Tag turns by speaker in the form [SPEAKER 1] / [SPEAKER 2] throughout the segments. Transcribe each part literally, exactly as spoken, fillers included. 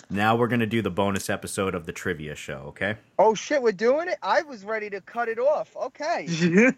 [SPEAKER 1] Now we're gonna do the bonus episode of the trivia show. Okay.
[SPEAKER 2] Oh shit, we're doing it. I was ready to cut it off. Okay.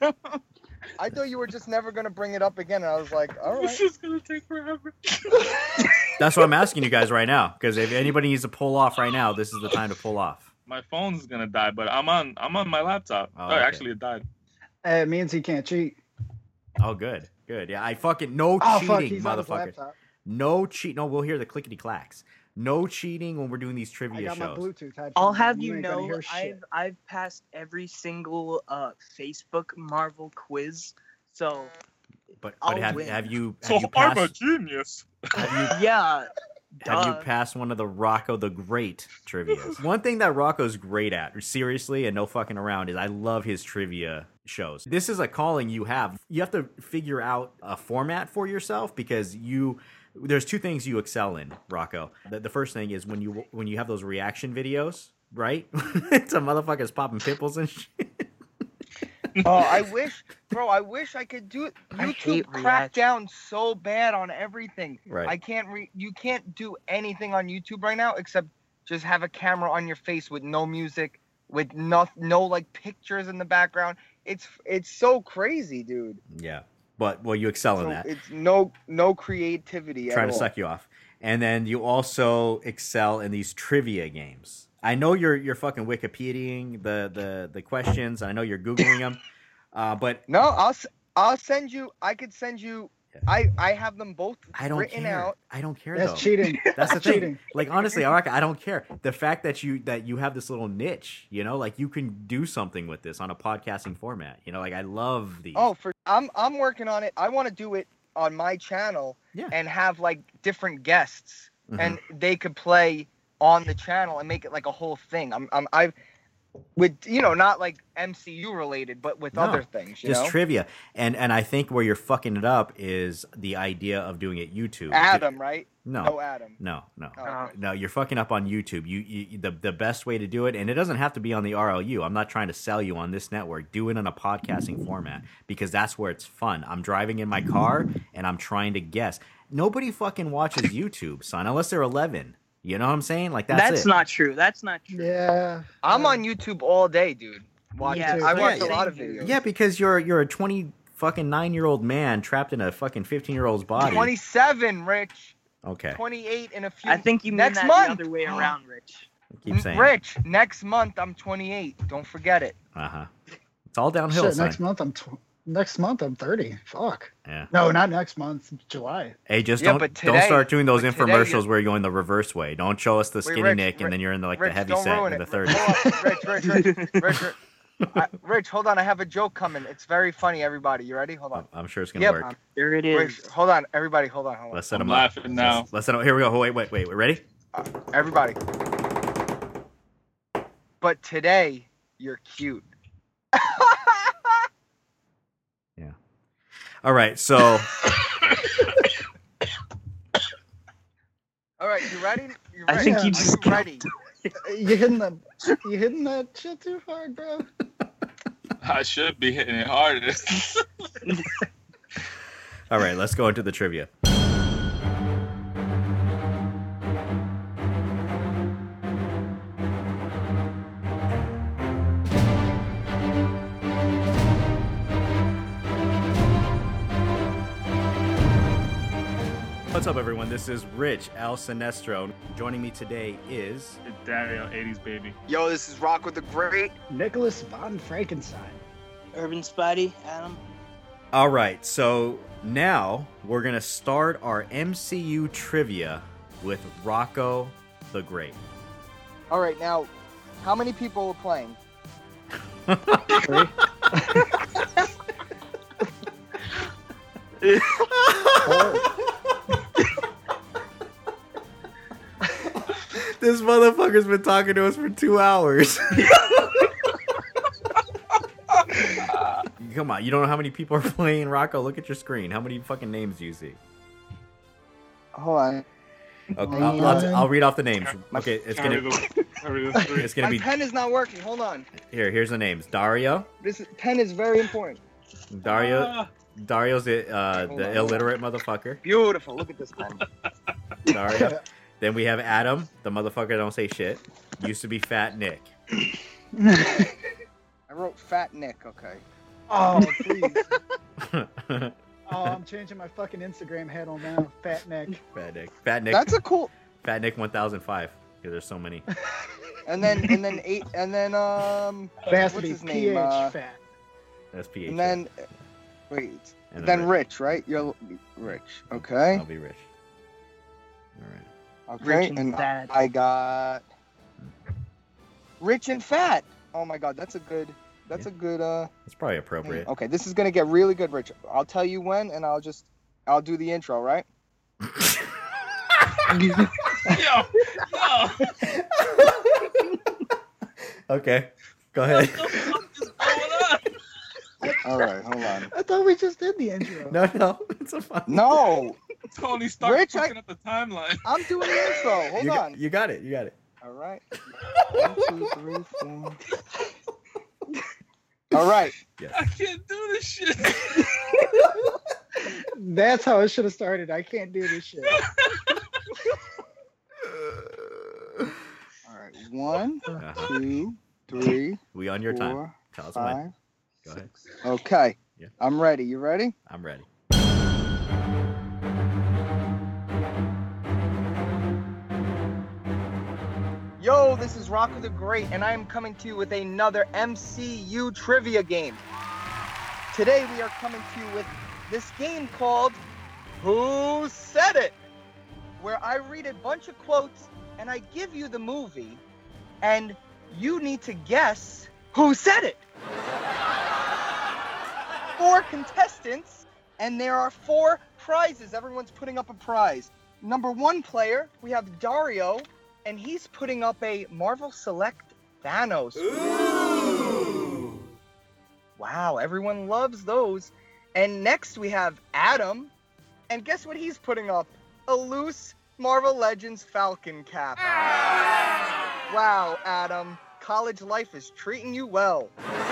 [SPEAKER 2] I thought you were just never gonna bring it up again. And I was like, all right.
[SPEAKER 3] This is gonna take forever.
[SPEAKER 1] That's what I'm asking you guys right now. Because if anybody needs to pull off right now, this is the time to pull off.
[SPEAKER 3] My phone's gonna die, but I'm on. I'm on my laptop.
[SPEAKER 1] Oh,
[SPEAKER 3] Oh,
[SPEAKER 1] okay.
[SPEAKER 3] actually, it died.
[SPEAKER 4] Uh, it means he can't cheat.
[SPEAKER 1] Oh, good, good. Yeah, I fucking no
[SPEAKER 4] Oh
[SPEAKER 1] cheating,
[SPEAKER 4] fuck, he's on his
[SPEAKER 1] motherfucker.
[SPEAKER 4] laptop.
[SPEAKER 1] No cheat. No, we'll hear the clickety clacks. No cheating when we're doing these
[SPEAKER 4] I
[SPEAKER 1] trivia
[SPEAKER 4] got my
[SPEAKER 1] shows.
[SPEAKER 4] Bluetooth headphones.
[SPEAKER 5] I'll
[SPEAKER 4] on.
[SPEAKER 5] have you
[SPEAKER 4] ain't gonna
[SPEAKER 5] know,
[SPEAKER 4] hear shit.
[SPEAKER 5] I've I've passed every single uh Facebook Marvel quiz. So
[SPEAKER 1] But but
[SPEAKER 5] I'll
[SPEAKER 1] have
[SPEAKER 5] win.
[SPEAKER 1] have you have
[SPEAKER 3] So
[SPEAKER 1] you
[SPEAKER 3] I'm a
[SPEAKER 1] passed
[SPEAKER 3] genius.
[SPEAKER 1] have you
[SPEAKER 5] yeah,
[SPEAKER 1] have you
[SPEAKER 5] duh.
[SPEAKER 1] passed one of the Rocco the Great trivias? One thing that Rocco's great at, seriously, and no fucking around, is I love his trivia shows. This is a calling you have. You have to figure out a format for yourself because you. There's two things you excel in, Rocco. The, the first thing is when you when you have those reaction videos, right? To motherfuckers popping pimples and shit.
[SPEAKER 2] Oh, I wish, bro. I wish I could do it.
[SPEAKER 5] I
[SPEAKER 2] YouTube
[SPEAKER 5] hate
[SPEAKER 2] cracked
[SPEAKER 5] reaction.
[SPEAKER 2] down so bad on everything.
[SPEAKER 1] Right.
[SPEAKER 2] I can't re. You can't do anything on YouTube right now except just have a camera on your face with no music, with no no like pictures in the background. It's it's so crazy, dude.
[SPEAKER 1] Yeah, but well, you excel in
[SPEAKER 2] So
[SPEAKER 1] that.
[SPEAKER 2] it's no no creativity
[SPEAKER 1] Trying
[SPEAKER 2] at
[SPEAKER 1] to
[SPEAKER 2] all.
[SPEAKER 1] suck you off. And then you also excel in these trivia games. I know you're you're fucking Wikipediaing the the the questions. I know you're googling them. Uh, but
[SPEAKER 2] No, I'll s- I'll send you. I could send you. I I have them both
[SPEAKER 1] I don't
[SPEAKER 2] written
[SPEAKER 1] care.
[SPEAKER 2] out.
[SPEAKER 1] I don't care
[SPEAKER 4] That's
[SPEAKER 1] though.
[SPEAKER 4] cheating.
[SPEAKER 1] That's the thing.
[SPEAKER 4] cheating.
[SPEAKER 1] Like honestly, Araka, I don't care. The fact that you that you have this little niche, you know, like you can do something with this on a podcasting format. You know, like I love these.
[SPEAKER 2] Oh, for I'm I'm working on it. I want to do it on my channel
[SPEAKER 1] Yeah.
[SPEAKER 2] and have like different guests,
[SPEAKER 1] Mhm.
[SPEAKER 2] and they could play on the channel and make it like a whole thing. I'm I'm I've with you know not like M C U related, but with
[SPEAKER 1] No,
[SPEAKER 2] other things. You
[SPEAKER 1] just
[SPEAKER 2] know,
[SPEAKER 1] trivia. And and I think where you're fucking it up is the idea of doing it YouTube.
[SPEAKER 2] Adam, right?
[SPEAKER 1] No.
[SPEAKER 2] No Adam.
[SPEAKER 1] No, no.
[SPEAKER 2] Oh,
[SPEAKER 5] Uh,
[SPEAKER 2] okay.
[SPEAKER 1] No, you're fucking up on YouTube. You, you the the best way to do it, and it doesn't have to be on the R L U. I'm not trying to sell you on this network. Do it in a podcasting format because that's where it's fun. I'm driving in my car and I'm trying to guess. Nobody fucking watches YouTube, son, unless they're eleven. You know what I'm saying? Like that's,
[SPEAKER 5] That's
[SPEAKER 1] it.
[SPEAKER 5] not true. That's not true.
[SPEAKER 4] Yeah.
[SPEAKER 2] I'm
[SPEAKER 4] yeah.
[SPEAKER 2] on YouTube all day, dude. Watching.
[SPEAKER 5] Yeah,
[SPEAKER 2] I watch
[SPEAKER 1] yeah,
[SPEAKER 2] a lot of
[SPEAKER 5] same here.
[SPEAKER 2] videos.
[SPEAKER 1] Yeah, because you're you're a twenty fucking nine year old man trapped in a fucking fifteen year old's body.
[SPEAKER 2] twenty-seven, Rich.
[SPEAKER 1] Okay,
[SPEAKER 2] twenty-eight in a few.
[SPEAKER 5] I think you mean
[SPEAKER 2] next
[SPEAKER 5] that
[SPEAKER 2] month.
[SPEAKER 5] the other way around, Rich.
[SPEAKER 1] keep saying.
[SPEAKER 2] Rich, next month I'm twenty-eight. Don't forget it.
[SPEAKER 1] Uh huh. It's all downhill,
[SPEAKER 4] Shit,
[SPEAKER 1] son.
[SPEAKER 4] next month I'm tw- next month I'm thirty. Fuck.
[SPEAKER 1] Yeah.
[SPEAKER 4] No, not next month. July.
[SPEAKER 1] Hey, just
[SPEAKER 2] Yeah,
[SPEAKER 1] don't
[SPEAKER 2] but
[SPEAKER 1] don't
[SPEAKER 2] today-
[SPEAKER 1] start doing those
[SPEAKER 2] but today
[SPEAKER 1] infomercials
[SPEAKER 2] you're-
[SPEAKER 1] where you're going the reverse way. Don't show us the
[SPEAKER 2] Wait,
[SPEAKER 1] skinny
[SPEAKER 2] Rich,
[SPEAKER 1] Nick and
[SPEAKER 2] Rich,
[SPEAKER 1] then you're in the like
[SPEAKER 2] Rich,
[SPEAKER 1] the heavy
[SPEAKER 2] don't
[SPEAKER 1] set
[SPEAKER 2] ruin
[SPEAKER 1] in the
[SPEAKER 2] it.
[SPEAKER 1] third.
[SPEAKER 2] Hold on. Rich, Rich, Rich, Rich, Rich. I, Rich, hold on. I have a joke coming. It's very funny, everybody. You ready? Hold on.
[SPEAKER 1] I'm sure it's gonna
[SPEAKER 2] Yep.
[SPEAKER 1] work.
[SPEAKER 2] um,
[SPEAKER 5] There it
[SPEAKER 2] Rich,
[SPEAKER 5] is.
[SPEAKER 2] hold on. Everybody, hold on. Hold on.
[SPEAKER 1] Let's set
[SPEAKER 3] I'm
[SPEAKER 1] them up.
[SPEAKER 3] laughing now.
[SPEAKER 1] Let's, let's set 'em- Here we go. Wait, wait, wait. Wait. Ready?
[SPEAKER 2] Uh, everybody. But today, you're cute.
[SPEAKER 1] All right. So
[SPEAKER 2] All right, you ready? You
[SPEAKER 5] I
[SPEAKER 2] ready?
[SPEAKER 5] think you
[SPEAKER 2] Are
[SPEAKER 5] just
[SPEAKER 2] you ready?
[SPEAKER 4] You hitting the you hitting that shit too hard, bro.
[SPEAKER 3] I should be hitting it harder.
[SPEAKER 1] all right. Let's go into the trivia. What's up, everyone? This is Rich Al Sinestro. Joining me today is
[SPEAKER 3] Dario, eighties baby.
[SPEAKER 2] Yo, this is Rock with the Great.
[SPEAKER 4] Nicholas von Frankenstein.
[SPEAKER 5] Urban Spidey, Adam.
[SPEAKER 1] All right, so now we're going to start our M C U trivia with Rocco the Great.
[SPEAKER 2] All right, now, how many people are playing?
[SPEAKER 4] Three. Four.
[SPEAKER 1] This motherfucker's been talking to us for two hours. Come on, you don't know how many people are playing Rocco? Look at your screen. How many fucking names do you see?
[SPEAKER 2] Hold on.
[SPEAKER 1] Okay, I'll, I'll, I'll read off the names.
[SPEAKER 2] My-
[SPEAKER 1] Okay, it's
[SPEAKER 3] Carry
[SPEAKER 1] gonna
[SPEAKER 3] the- carry the three.
[SPEAKER 1] it's gonna
[SPEAKER 2] My
[SPEAKER 1] be
[SPEAKER 2] pen is not working. Hold on.
[SPEAKER 1] here. Here's the names: Dario,
[SPEAKER 2] This is, pen is very important.
[SPEAKER 1] Dario,
[SPEAKER 3] Ah.
[SPEAKER 1] Dario's the, uh,
[SPEAKER 2] Hold
[SPEAKER 1] the
[SPEAKER 2] on.
[SPEAKER 1] illiterate motherfucker.
[SPEAKER 2] Beautiful. Look at this pen.
[SPEAKER 1] Dario, Then we have Adam, the motherfucker that don't say shit. Used to be Fat Nick.
[SPEAKER 2] I wrote Fat Nick. Okay.
[SPEAKER 4] Oh, please. Oh, I'm changing my fucking Instagram handle now. Fat Nick.
[SPEAKER 1] Fat Nick. Fat Nick.
[SPEAKER 2] That's a cool.
[SPEAKER 1] Fat Nick one thousand five. Because there's so many.
[SPEAKER 2] And then and then eight and then um.
[SPEAKER 4] It has to
[SPEAKER 2] what's
[SPEAKER 4] be
[SPEAKER 2] his
[SPEAKER 4] P H
[SPEAKER 2] name? Uh,
[SPEAKER 4] fat.
[SPEAKER 1] That's P H.
[SPEAKER 2] and then wait.
[SPEAKER 1] And
[SPEAKER 2] then
[SPEAKER 1] Rich.
[SPEAKER 2] Rich, right? You're Rich. Okay.
[SPEAKER 1] I'll be Rich. All right.
[SPEAKER 2] Okay.
[SPEAKER 5] Rich and
[SPEAKER 2] and
[SPEAKER 5] fat.
[SPEAKER 2] I got Rich and Fat. Oh my God, that's a good. That's
[SPEAKER 1] Yeah.
[SPEAKER 2] a good. Uh.
[SPEAKER 1] It's probably appropriate.
[SPEAKER 2] Okay, this is gonna get really good, Rich. I'll tell you when, and I'll just. I'll do the intro, right?
[SPEAKER 3] Yo, yo.
[SPEAKER 1] Okay. Go ahead.
[SPEAKER 3] What the fuck is going on?
[SPEAKER 2] All right, hold on.
[SPEAKER 4] I thought we just did the intro.
[SPEAKER 1] No, no. It's a fun.
[SPEAKER 2] No,
[SPEAKER 3] Tony Stark
[SPEAKER 2] Rich, I-
[SPEAKER 3] looking at the timeline.
[SPEAKER 2] I'm doing the intro. Hold
[SPEAKER 1] you,
[SPEAKER 2] on.
[SPEAKER 1] got, you got it. You got it.
[SPEAKER 2] All right. One, two, three, four. All right.
[SPEAKER 3] I can't do this shit.
[SPEAKER 4] That's how it should have started. I can't do this shit.
[SPEAKER 2] All right. One,
[SPEAKER 1] Uh-huh.
[SPEAKER 2] two, three,
[SPEAKER 1] We on your time.
[SPEAKER 2] four,
[SPEAKER 1] Tell us when.
[SPEAKER 2] five.
[SPEAKER 1] Go ahead.
[SPEAKER 2] Okay.
[SPEAKER 1] Yeah.
[SPEAKER 2] I'm ready. You ready?
[SPEAKER 1] I'm ready.
[SPEAKER 2] Yo, this is Rocco the Great, and I am coming to you with another M C U trivia game. Today we are coming to you with this game called Who Said It? Where I read a bunch of quotes and I give you the movie, and you need to guess who said it. Four contestants, and there are four prizes. Everyone's putting up a prize. Number one player, we have Dario, and he's putting up a Marvel Select Thanos. Ooh. Wow, everyone loves those. And next we have Adam, and guess what he's putting up? A loose Marvel Legends Falcon cap. Wow, Adam, college life is treating you well.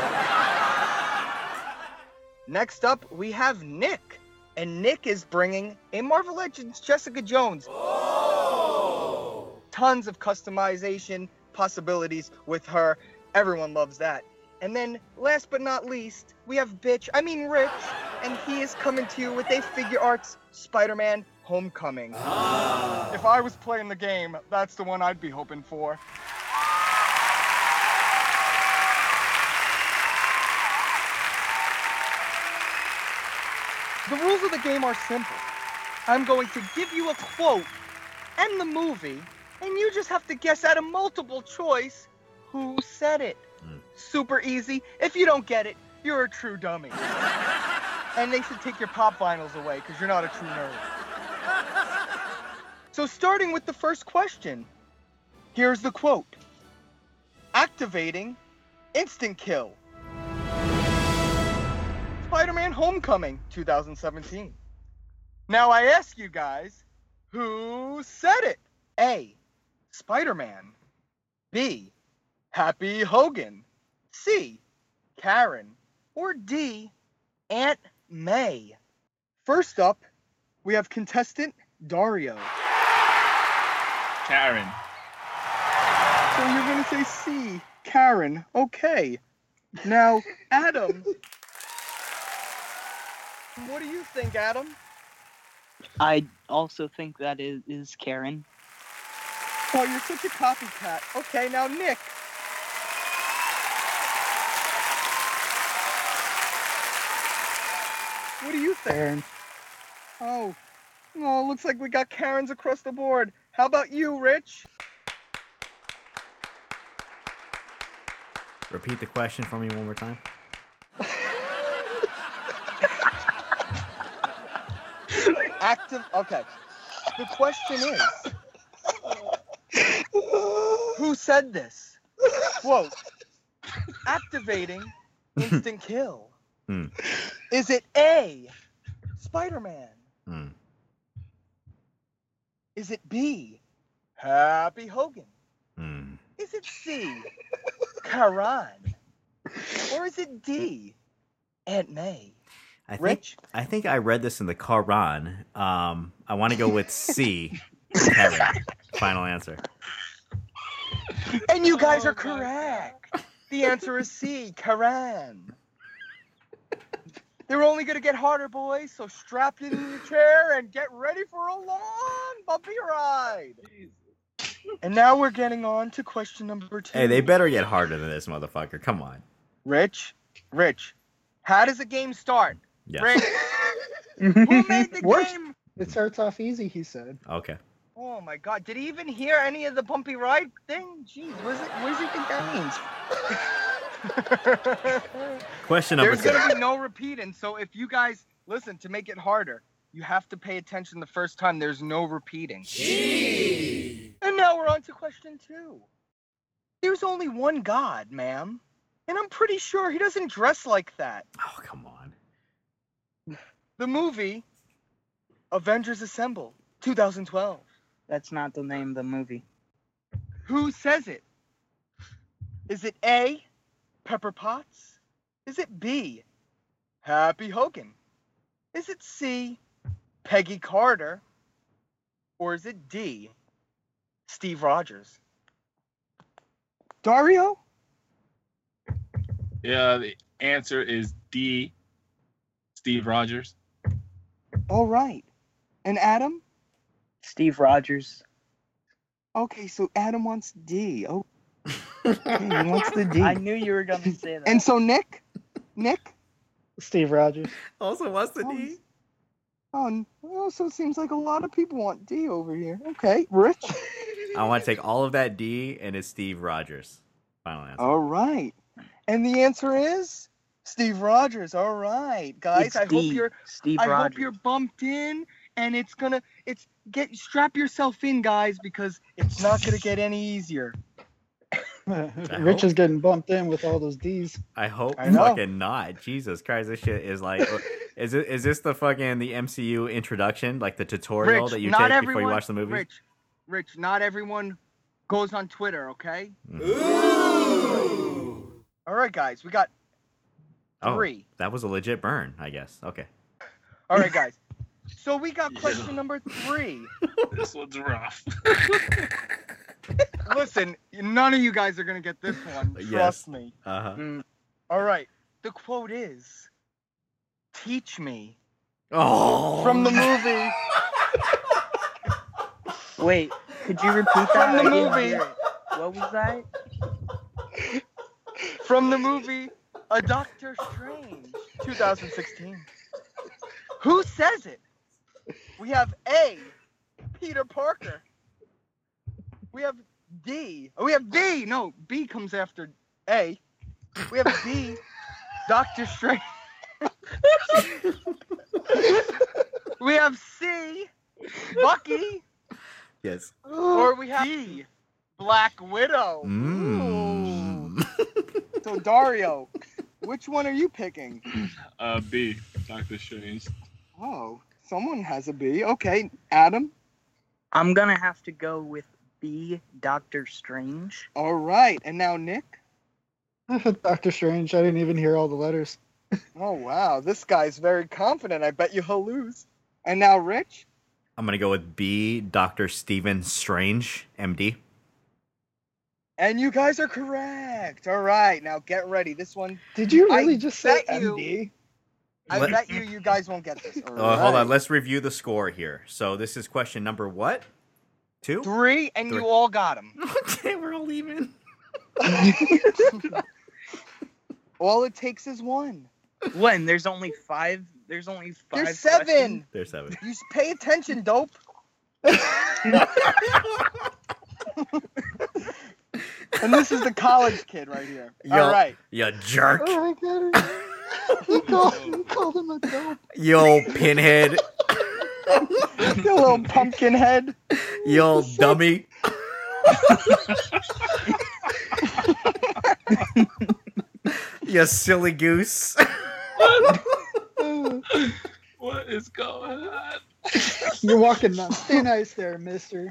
[SPEAKER 2] Next up, we have Nick, and Nick is bringing a Marvel Legends Jessica Jones. Tons of customization possibilities with her. Everyone loves that. And then, last but not least, we have Bitch, I mean Rich, and he is coming to you with a Figure Arts Spider-Man Homecoming. If I was playing the game, that's the one I'd be hoping for. The rules of the game are simple. I'm going to give you a quote and the movie, and you just have to guess out of multiple choice who said it.
[SPEAKER 1] Mm.
[SPEAKER 2] Super easy. If you don't get it, you're a true dummy. And they should take your pop vinyls away because you're not a true nerd. So starting with the first question, here's the quote. Activating instant kill. Spider-Man Homecoming, two thousand seventeen. Now I ask you guys, who said it? A, Spider-Man. B, Happy Hogan. C, Karen. Or D, Aunt May. First up, we have contestant Dario.
[SPEAKER 3] Karen.
[SPEAKER 2] So you're gonna say C, Karen. Okay. Now, Adam. What do you think, Adam?
[SPEAKER 5] I also think that is, is Karen.
[SPEAKER 2] Oh, you're such a copycat. Okay, now Nick. What do you think?
[SPEAKER 4] Karen.
[SPEAKER 2] Oh. Oh, looks like we got Karens across the board. How about you, Rich?
[SPEAKER 1] Repeat the question for me one more time.
[SPEAKER 2] Active. Okay. The question is, who said this? Quote, activating instant kill.
[SPEAKER 1] Hmm.
[SPEAKER 2] Is it A, Spider-Man?
[SPEAKER 1] Hmm.
[SPEAKER 2] Is it B, Happy Hogan?
[SPEAKER 1] Hmm.
[SPEAKER 2] Is it C, Karan? Or is it D, Aunt May?
[SPEAKER 1] I think
[SPEAKER 2] Rich?
[SPEAKER 1] I think I read this in the Quran. Um, I want to go with C, Karen. Final answer.
[SPEAKER 2] And you guys
[SPEAKER 3] Oh
[SPEAKER 2] are
[SPEAKER 3] my God.
[SPEAKER 2] correct. The answer is C, Karan. They're only gonna get harder, boys. So strap in your chair and get ready for a long, bumpy ride. And now we're getting on to question number two.
[SPEAKER 1] Hey, they better get harder than this, motherfucker. Come on.
[SPEAKER 2] Rich, Rich, how does a game start?
[SPEAKER 1] Yes.
[SPEAKER 2] Rich, who made the
[SPEAKER 4] What?
[SPEAKER 2] game?
[SPEAKER 4] It starts off easy, he said.
[SPEAKER 1] Okay.
[SPEAKER 2] Oh my God! Did he even hear any of the bumpy ride thing? Jeez, what, is it, what does he think that means?
[SPEAKER 1] Question number
[SPEAKER 2] There's
[SPEAKER 1] two.
[SPEAKER 2] gonna be no repeating. So if you guys listen, to make it harder, you have to pay attention the first time. There's no repeating. Jeez. And now we're on to question two. There's only one God, ma'am, and I'm pretty sure he doesn't dress like that.
[SPEAKER 1] Oh, come on.
[SPEAKER 2] The movie Avengers Assemble, two thousand twelve.
[SPEAKER 5] That's not the name of the movie.
[SPEAKER 2] Who says it? Is it A, Pepper Potts? Is it B, Happy Hogan? Is it C, Peggy Carter? Or is it D, Steve Rogers? Dario?
[SPEAKER 3] Yeah, the answer is D, Steve Rogers.
[SPEAKER 2] All right. And Adam?
[SPEAKER 5] Steve Rogers.
[SPEAKER 2] Okay, so Adam wants D. Oh, okay, he wants the D.
[SPEAKER 5] I knew you were gonna say that.
[SPEAKER 2] And so Nick? Nick?
[SPEAKER 4] Steve Rogers.
[SPEAKER 1] Also, what's the
[SPEAKER 2] Oh,
[SPEAKER 1] D?
[SPEAKER 2] Oh, n- oh, so it seems like a lot of people want D over here. Okay, Rich?
[SPEAKER 1] I want to take all of that D and it's Steve Rogers. Final answer.
[SPEAKER 2] All right. And the answer is Steve Rogers. All right, guys.
[SPEAKER 5] It's
[SPEAKER 2] I
[SPEAKER 5] D,
[SPEAKER 2] hope you're
[SPEAKER 5] Steve
[SPEAKER 2] I
[SPEAKER 5] Rogers.
[SPEAKER 2] hope you're bumped in and it's gonna it's get strap yourself in, guys, because it's not gonna get any easier.
[SPEAKER 4] Rich is getting bumped in with all those D's.
[SPEAKER 1] I hope
[SPEAKER 2] I know.
[SPEAKER 1] fucking not. Jesus Christ, this shit is like, is it is this the fucking the M C U introduction, like the tutorial
[SPEAKER 2] Rich,
[SPEAKER 1] that you
[SPEAKER 2] not
[SPEAKER 1] take
[SPEAKER 2] everyone,
[SPEAKER 1] before you watch the movie?
[SPEAKER 2] Rich, Rich, not everyone goes on Twitter, okay?
[SPEAKER 1] Mm.
[SPEAKER 2] All right, guys, we got
[SPEAKER 1] Oh,
[SPEAKER 2] three.
[SPEAKER 1] that was a legit burn, I guess. Okay.
[SPEAKER 2] All right, guys. So we got question number three.
[SPEAKER 3] This one's rough.
[SPEAKER 2] Listen, none of you guys are gonna get this one. Trust
[SPEAKER 1] Yes.
[SPEAKER 2] me.
[SPEAKER 1] Uh huh.
[SPEAKER 5] Mm,
[SPEAKER 2] All right. The quote is, "Teach me."
[SPEAKER 1] Oh.
[SPEAKER 2] From the movie.
[SPEAKER 5] wait, could you repeat that?
[SPEAKER 2] From the
[SPEAKER 5] I didn't
[SPEAKER 2] movie.
[SPEAKER 5] hear it. What was that?
[SPEAKER 2] From the movie A Doctor Strange, two thousand sixteen. Who says it? We have A, Peter Parker. We have D. Oh, we have B. No, B comes after A. We have B, Doctor Strange. We have C, Bucky.
[SPEAKER 1] Yes.
[SPEAKER 2] Or we have D, Black Widow.
[SPEAKER 1] Mm.
[SPEAKER 2] So Dario, which one are you picking?
[SPEAKER 3] Uh, B, Doctor Strange.
[SPEAKER 2] Oh, someone has a B. Okay, Adam.
[SPEAKER 5] I'm gonna have to go with B, Doctor Strange.
[SPEAKER 2] All right, and now Nick.
[SPEAKER 4] Doctor Strange. I didn't even hear all the letters.
[SPEAKER 2] Oh wow, this guy's very confident. I bet you he'll lose. And now Rich.
[SPEAKER 1] I'm gonna go with B, Doctor Stephen Strange, M D.
[SPEAKER 2] And you guys are correct. All right, now get ready. This one,
[SPEAKER 4] Did you
[SPEAKER 2] I
[SPEAKER 4] really just say
[SPEAKER 2] bet you-
[SPEAKER 4] M D?
[SPEAKER 2] I
[SPEAKER 1] Let-
[SPEAKER 2] bet you, you guys won't get this. All
[SPEAKER 1] Uh, hold
[SPEAKER 2] right.
[SPEAKER 1] on, let's review the score here. So this is question number what? Two?
[SPEAKER 2] Three, and
[SPEAKER 1] Three.
[SPEAKER 2] you all got him.
[SPEAKER 1] Okay, we're all even.
[SPEAKER 2] All it takes is one.
[SPEAKER 5] When there's only five. There's only five.
[SPEAKER 2] There's seven.
[SPEAKER 5] questions?
[SPEAKER 1] There's seven.
[SPEAKER 2] You s- pay attention, dope. And this is the college kid right here.
[SPEAKER 1] Yo.
[SPEAKER 2] All right.
[SPEAKER 1] You jerk.
[SPEAKER 4] Oh, I get it. You called, you called him a dope.
[SPEAKER 1] Yo, pinhead.
[SPEAKER 2] You little pumpkin head.
[SPEAKER 1] Yo, dummy. You silly goose.
[SPEAKER 3] What is going on?
[SPEAKER 4] You're walking on thin ice there, mister.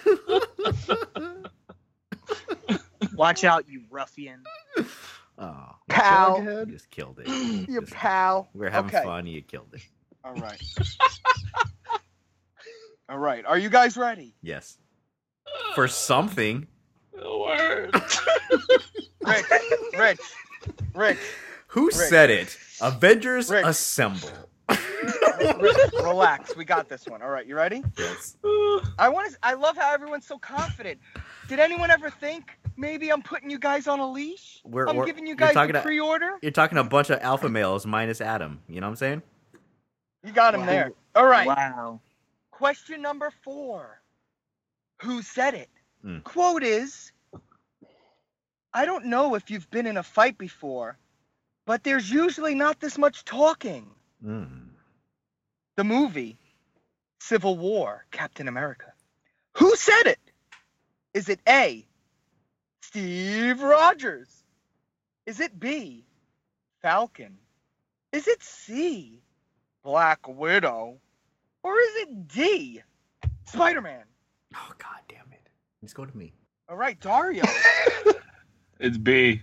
[SPEAKER 5] Watch out, you ruffian.
[SPEAKER 1] Oh,
[SPEAKER 2] Pal.
[SPEAKER 1] you
[SPEAKER 4] Jughead.
[SPEAKER 1] just killed it.
[SPEAKER 2] You
[SPEAKER 1] Just-
[SPEAKER 2] pal.
[SPEAKER 1] We're having
[SPEAKER 2] Okay.
[SPEAKER 1] fun. You killed it.
[SPEAKER 2] All right. All right. Are you guys ready?
[SPEAKER 1] Yes. for something.
[SPEAKER 3] Word.
[SPEAKER 2] Rich, Rich, Rich,
[SPEAKER 1] Who
[SPEAKER 2] Rick.
[SPEAKER 1] said it? Avengers
[SPEAKER 2] Rick.
[SPEAKER 1] assemble.
[SPEAKER 2] Rich, relax. We got this one. All right, you ready?
[SPEAKER 1] Yes.
[SPEAKER 2] I want to. I love how everyone's so confident. Did anyone ever think maybe I'm putting you guys on a leash?
[SPEAKER 1] We're-
[SPEAKER 2] I'm
[SPEAKER 1] we're-
[SPEAKER 2] giving you
[SPEAKER 1] you're
[SPEAKER 2] guys
[SPEAKER 1] talking
[SPEAKER 2] the
[SPEAKER 1] to-
[SPEAKER 2] pre-order.
[SPEAKER 1] You're talking a bunch of alpha males minus Adam. You know what I'm saying?
[SPEAKER 2] You got him
[SPEAKER 5] Wow.
[SPEAKER 2] there. All right.
[SPEAKER 5] Wow.
[SPEAKER 2] Question number four. Who said it?
[SPEAKER 1] Hmm.
[SPEAKER 2] Quote is, I don't know if you've been in a fight before, but there's usually not this much talking.
[SPEAKER 1] Mm.
[SPEAKER 2] The movie, Civil War, Captain America. Who said it? Is it A, Steve Rogers? Is it B, Falcon? Is it C, Black Widow? Or is it D, Spider-Man?
[SPEAKER 1] Oh god damn it! Just go to me.
[SPEAKER 2] All right, Dario.
[SPEAKER 3] It's B.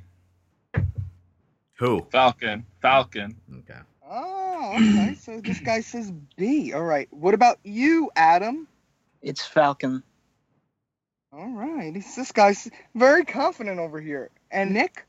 [SPEAKER 1] Who?
[SPEAKER 3] Falcon. Falcon.
[SPEAKER 1] Okay.
[SPEAKER 2] Oh, okay. So this guy says B. All right. What about you, Adam?
[SPEAKER 5] It's Falcon.
[SPEAKER 2] All right. This, this guy's very confident over here. And Nick?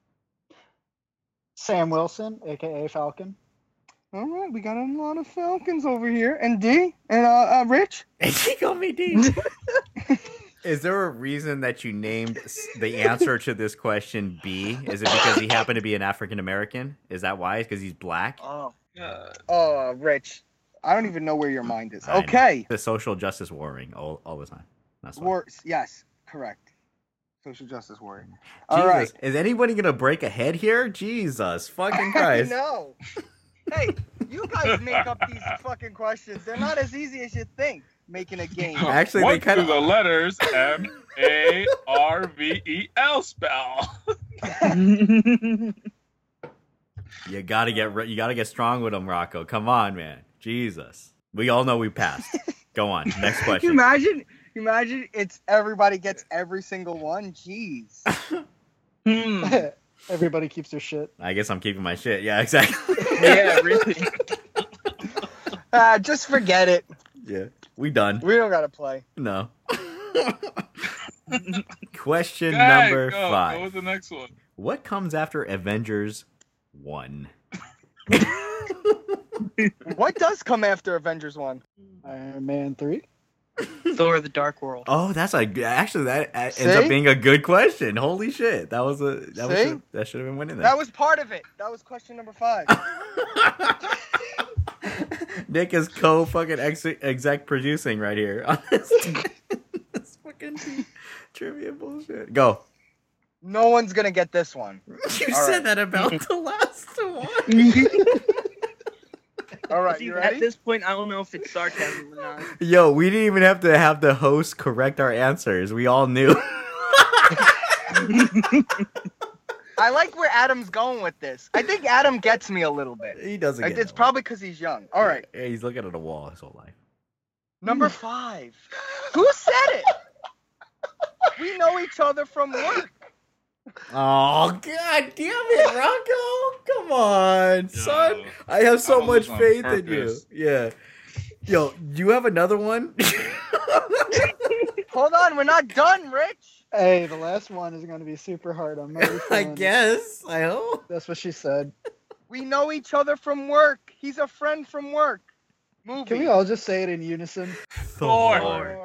[SPEAKER 4] Sam Wilson, aka Falcon.
[SPEAKER 2] All right. We got a lot of Falcons over here. And D? And uh, uh Rich?
[SPEAKER 1] He called me D. Is there a reason that you named s- the answer to this question B? Is it because he happened to be an African American? Is that why? Because he's black?
[SPEAKER 5] Oh.
[SPEAKER 3] Uh,
[SPEAKER 2] Oh, Rich. I don't even know where your mind is.
[SPEAKER 1] I know.
[SPEAKER 2] Okay.
[SPEAKER 1] The social justice warring all, all the time. That's why.
[SPEAKER 2] War- yes, correct. Social justice warrior. All right.
[SPEAKER 1] Jesus, is anybody gonna break a head here? Jesus, fucking Christ!
[SPEAKER 2] No. Hey, you guys make up these fucking questions. They're not as easy as you think. Making a game.
[SPEAKER 1] Actually,
[SPEAKER 3] what
[SPEAKER 1] they kind
[SPEAKER 3] do
[SPEAKER 1] of.
[SPEAKER 3] the letters M A R V E L spell?
[SPEAKER 1] You gotta get re- you gotta get strong with them, Rocco. Come on, man. Jesus. We all know we passed. Go on. Next
[SPEAKER 2] Can you
[SPEAKER 1] question.
[SPEAKER 2] imagine? Imagine it's everybody gets every single one. Jeez.
[SPEAKER 5] Hmm.
[SPEAKER 4] Everybody keeps their shit.
[SPEAKER 1] I guess I'm keeping my shit. Yeah, exactly.
[SPEAKER 5] Yeah, really.
[SPEAKER 2] Uh, just forget it.
[SPEAKER 1] Yeah. We done.
[SPEAKER 2] We don't gotta play.
[SPEAKER 1] No. Question
[SPEAKER 3] Hey,
[SPEAKER 1] number
[SPEAKER 3] go,
[SPEAKER 1] five.
[SPEAKER 3] Go with the next one.
[SPEAKER 1] What comes after Avengers one?
[SPEAKER 2] What does come after Avengers one?
[SPEAKER 4] Iron Man three.
[SPEAKER 5] Thor: The Dark World.
[SPEAKER 1] Oh, that's a actually that uh, ends
[SPEAKER 2] See?
[SPEAKER 1] up being a good question. Holy shit, that was a that was
[SPEAKER 2] See?
[SPEAKER 1] a, that should have been winning
[SPEAKER 2] That
[SPEAKER 1] that.
[SPEAKER 2] was part of it. That was question number five.
[SPEAKER 1] Nick is co fucking ex- exec producing right here on this, this fucking trivia bullshit. Go.
[SPEAKER 2] No one's gonna get this one.
[SPEAKER 1] You
[SPEAKER 2] All
[SPEAKER 1] said
[SPEAKER 2] right.
[SPEAKER 1] that about the last one.
[SPEAKER 2] All right,
[SPEAKER 5] See,
[SPEAKER 2] you
[SPEAKER 5] at
[SPEAKER 2] ready?
[SPEAKER 5] this point, I don't know if it's sarcasm or not.
[SPEAKER 1] Yo, we didn't even have to have the host correct our answers. We all knew.
[SPEAKER 2] I like where Adam's going with this. I think Adam gets me a little bit.
[SPEAKER 1] He doesn't
[SPEAKER 2] Like,
[SPEAKER 1] get
[SPEAKER 2] it's
[SPEAKER 1] it.
[SPEAKER 2] probably because he's young. All right,
[SPEAKER 1] Yeah, he's looking at a wall his whole life.
[SPEAKER 2] number five. Who said it? We know each other from work.
[SPEAKER 1] Oh, god damn it, Rocco! Come on, son.
[SPEAKER 3] Yo,
[SPEAKER 1] I have so
[SPEAKER 3] that
[SPEAKER 1] much
[SPEAKER 3] was on
[SPEAKER 1] faith in you.
[SPEAKER 3] purpose.
[SPEAKER 1] Yeah. Yo, do you have another one?
[SPEAKER 2] Hold on, we're not done, Rich.
[SPEAKER 4] Hey, the last one is going to be super hard. I'm already
[SPEAKER 1] I
[SPEAKER 4] feeling it.
[SPEAKER 1] guess. I hope.
[SPEAKER 4] That's what she said.
[SPEAKER 2] We know each other from work. He's a friend from work. Movie.
[SPEAKER 4] Can we all just say it in unison?
[SPEAKER 3] Thor.
[SPEAKER 2] Or-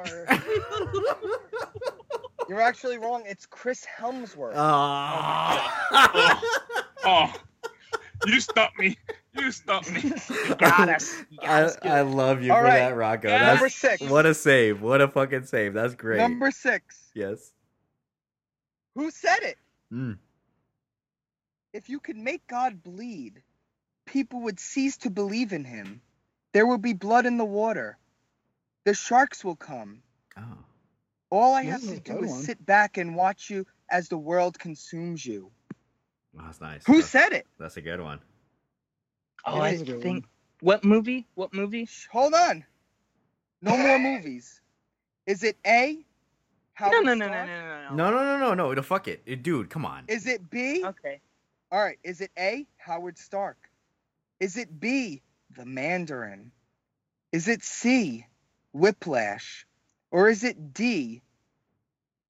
[SPEAKER 2] You're actually wrong. It's Chris Helmsworth.
[SPEAKER 1] Oh.
[SPEAKER 3] Oh, you stumped me. You stumped me.
[SPEAKER 5] You got us. You got
[SPEAKER 1] I,
[SPEAKER 5] us good.
[SPEAKER 1] I love you
[SPEAKER 2] All
[SPEAKER 1] for
[SPEAKER 2] right.
[SPEAKER 1] that, Rocco.
[SPEAKER 3] Yeah.
[SPEAKER 1] That's,
[SPEAKER 2] Number six.
[SPEAKER 1] What a save. What a fucking save. That's great.
[SPEAKER 2] Number six.
[SPEAKER 1] Yes.
[SPEAKER 2] Who said it?
[SPEAKER 1] Mm.
[SPEAKER 2] If you could make God bleed, people would cease to believe in him. There will be blood in the water. The sharks will come.
[SPEAKER 1] Oh.
[SPEAKER 2] All I
[SPEAKER 4] Yeah,
[SPEAKER 2] have to
[SPEAKER 4] that's a
[SPEAKER 2] do
[SPEAKER 4] good
[SPEAKER 2] is
[SPEAKER 4] one.
[SPEAKER 2] sit back and watch you as the world consumes you.
[SPEAKER 1] Oh, that's nice.
[SPEAKER 2] Who
[SPEAKER 1] that's,
[SPEAKER 2] said it?
[SPEAKER 1] That's a good one.
[SPEAKER 5] Oh,
[SPEAKER 4] It
[SPEAKER 5] I
[SPEAKER 4] is a good
[SPEAKER 5] think. What movie? What movie?
[SPEAKER 2] Shh, hold on. No more movies. Is it A?
[SPEAKER 5] No,
[SPEAKER 2] Howard
[SPEAKER 5] no, no, no, no,
[SPEAKER 2] Stark?
[SPEAKER 5] no, no.
[SPEAKER 1] No, no, no, no, no. no fuck it. Uh, Dude, come on.
[SPEAKER 2] Is it B?
[SPEAKER 5] Okay.
[SPEAKER 2] All right. Is it A? Howard Stark. Is it B? The Mandarin. Is it C? Whiplash. Or is it D?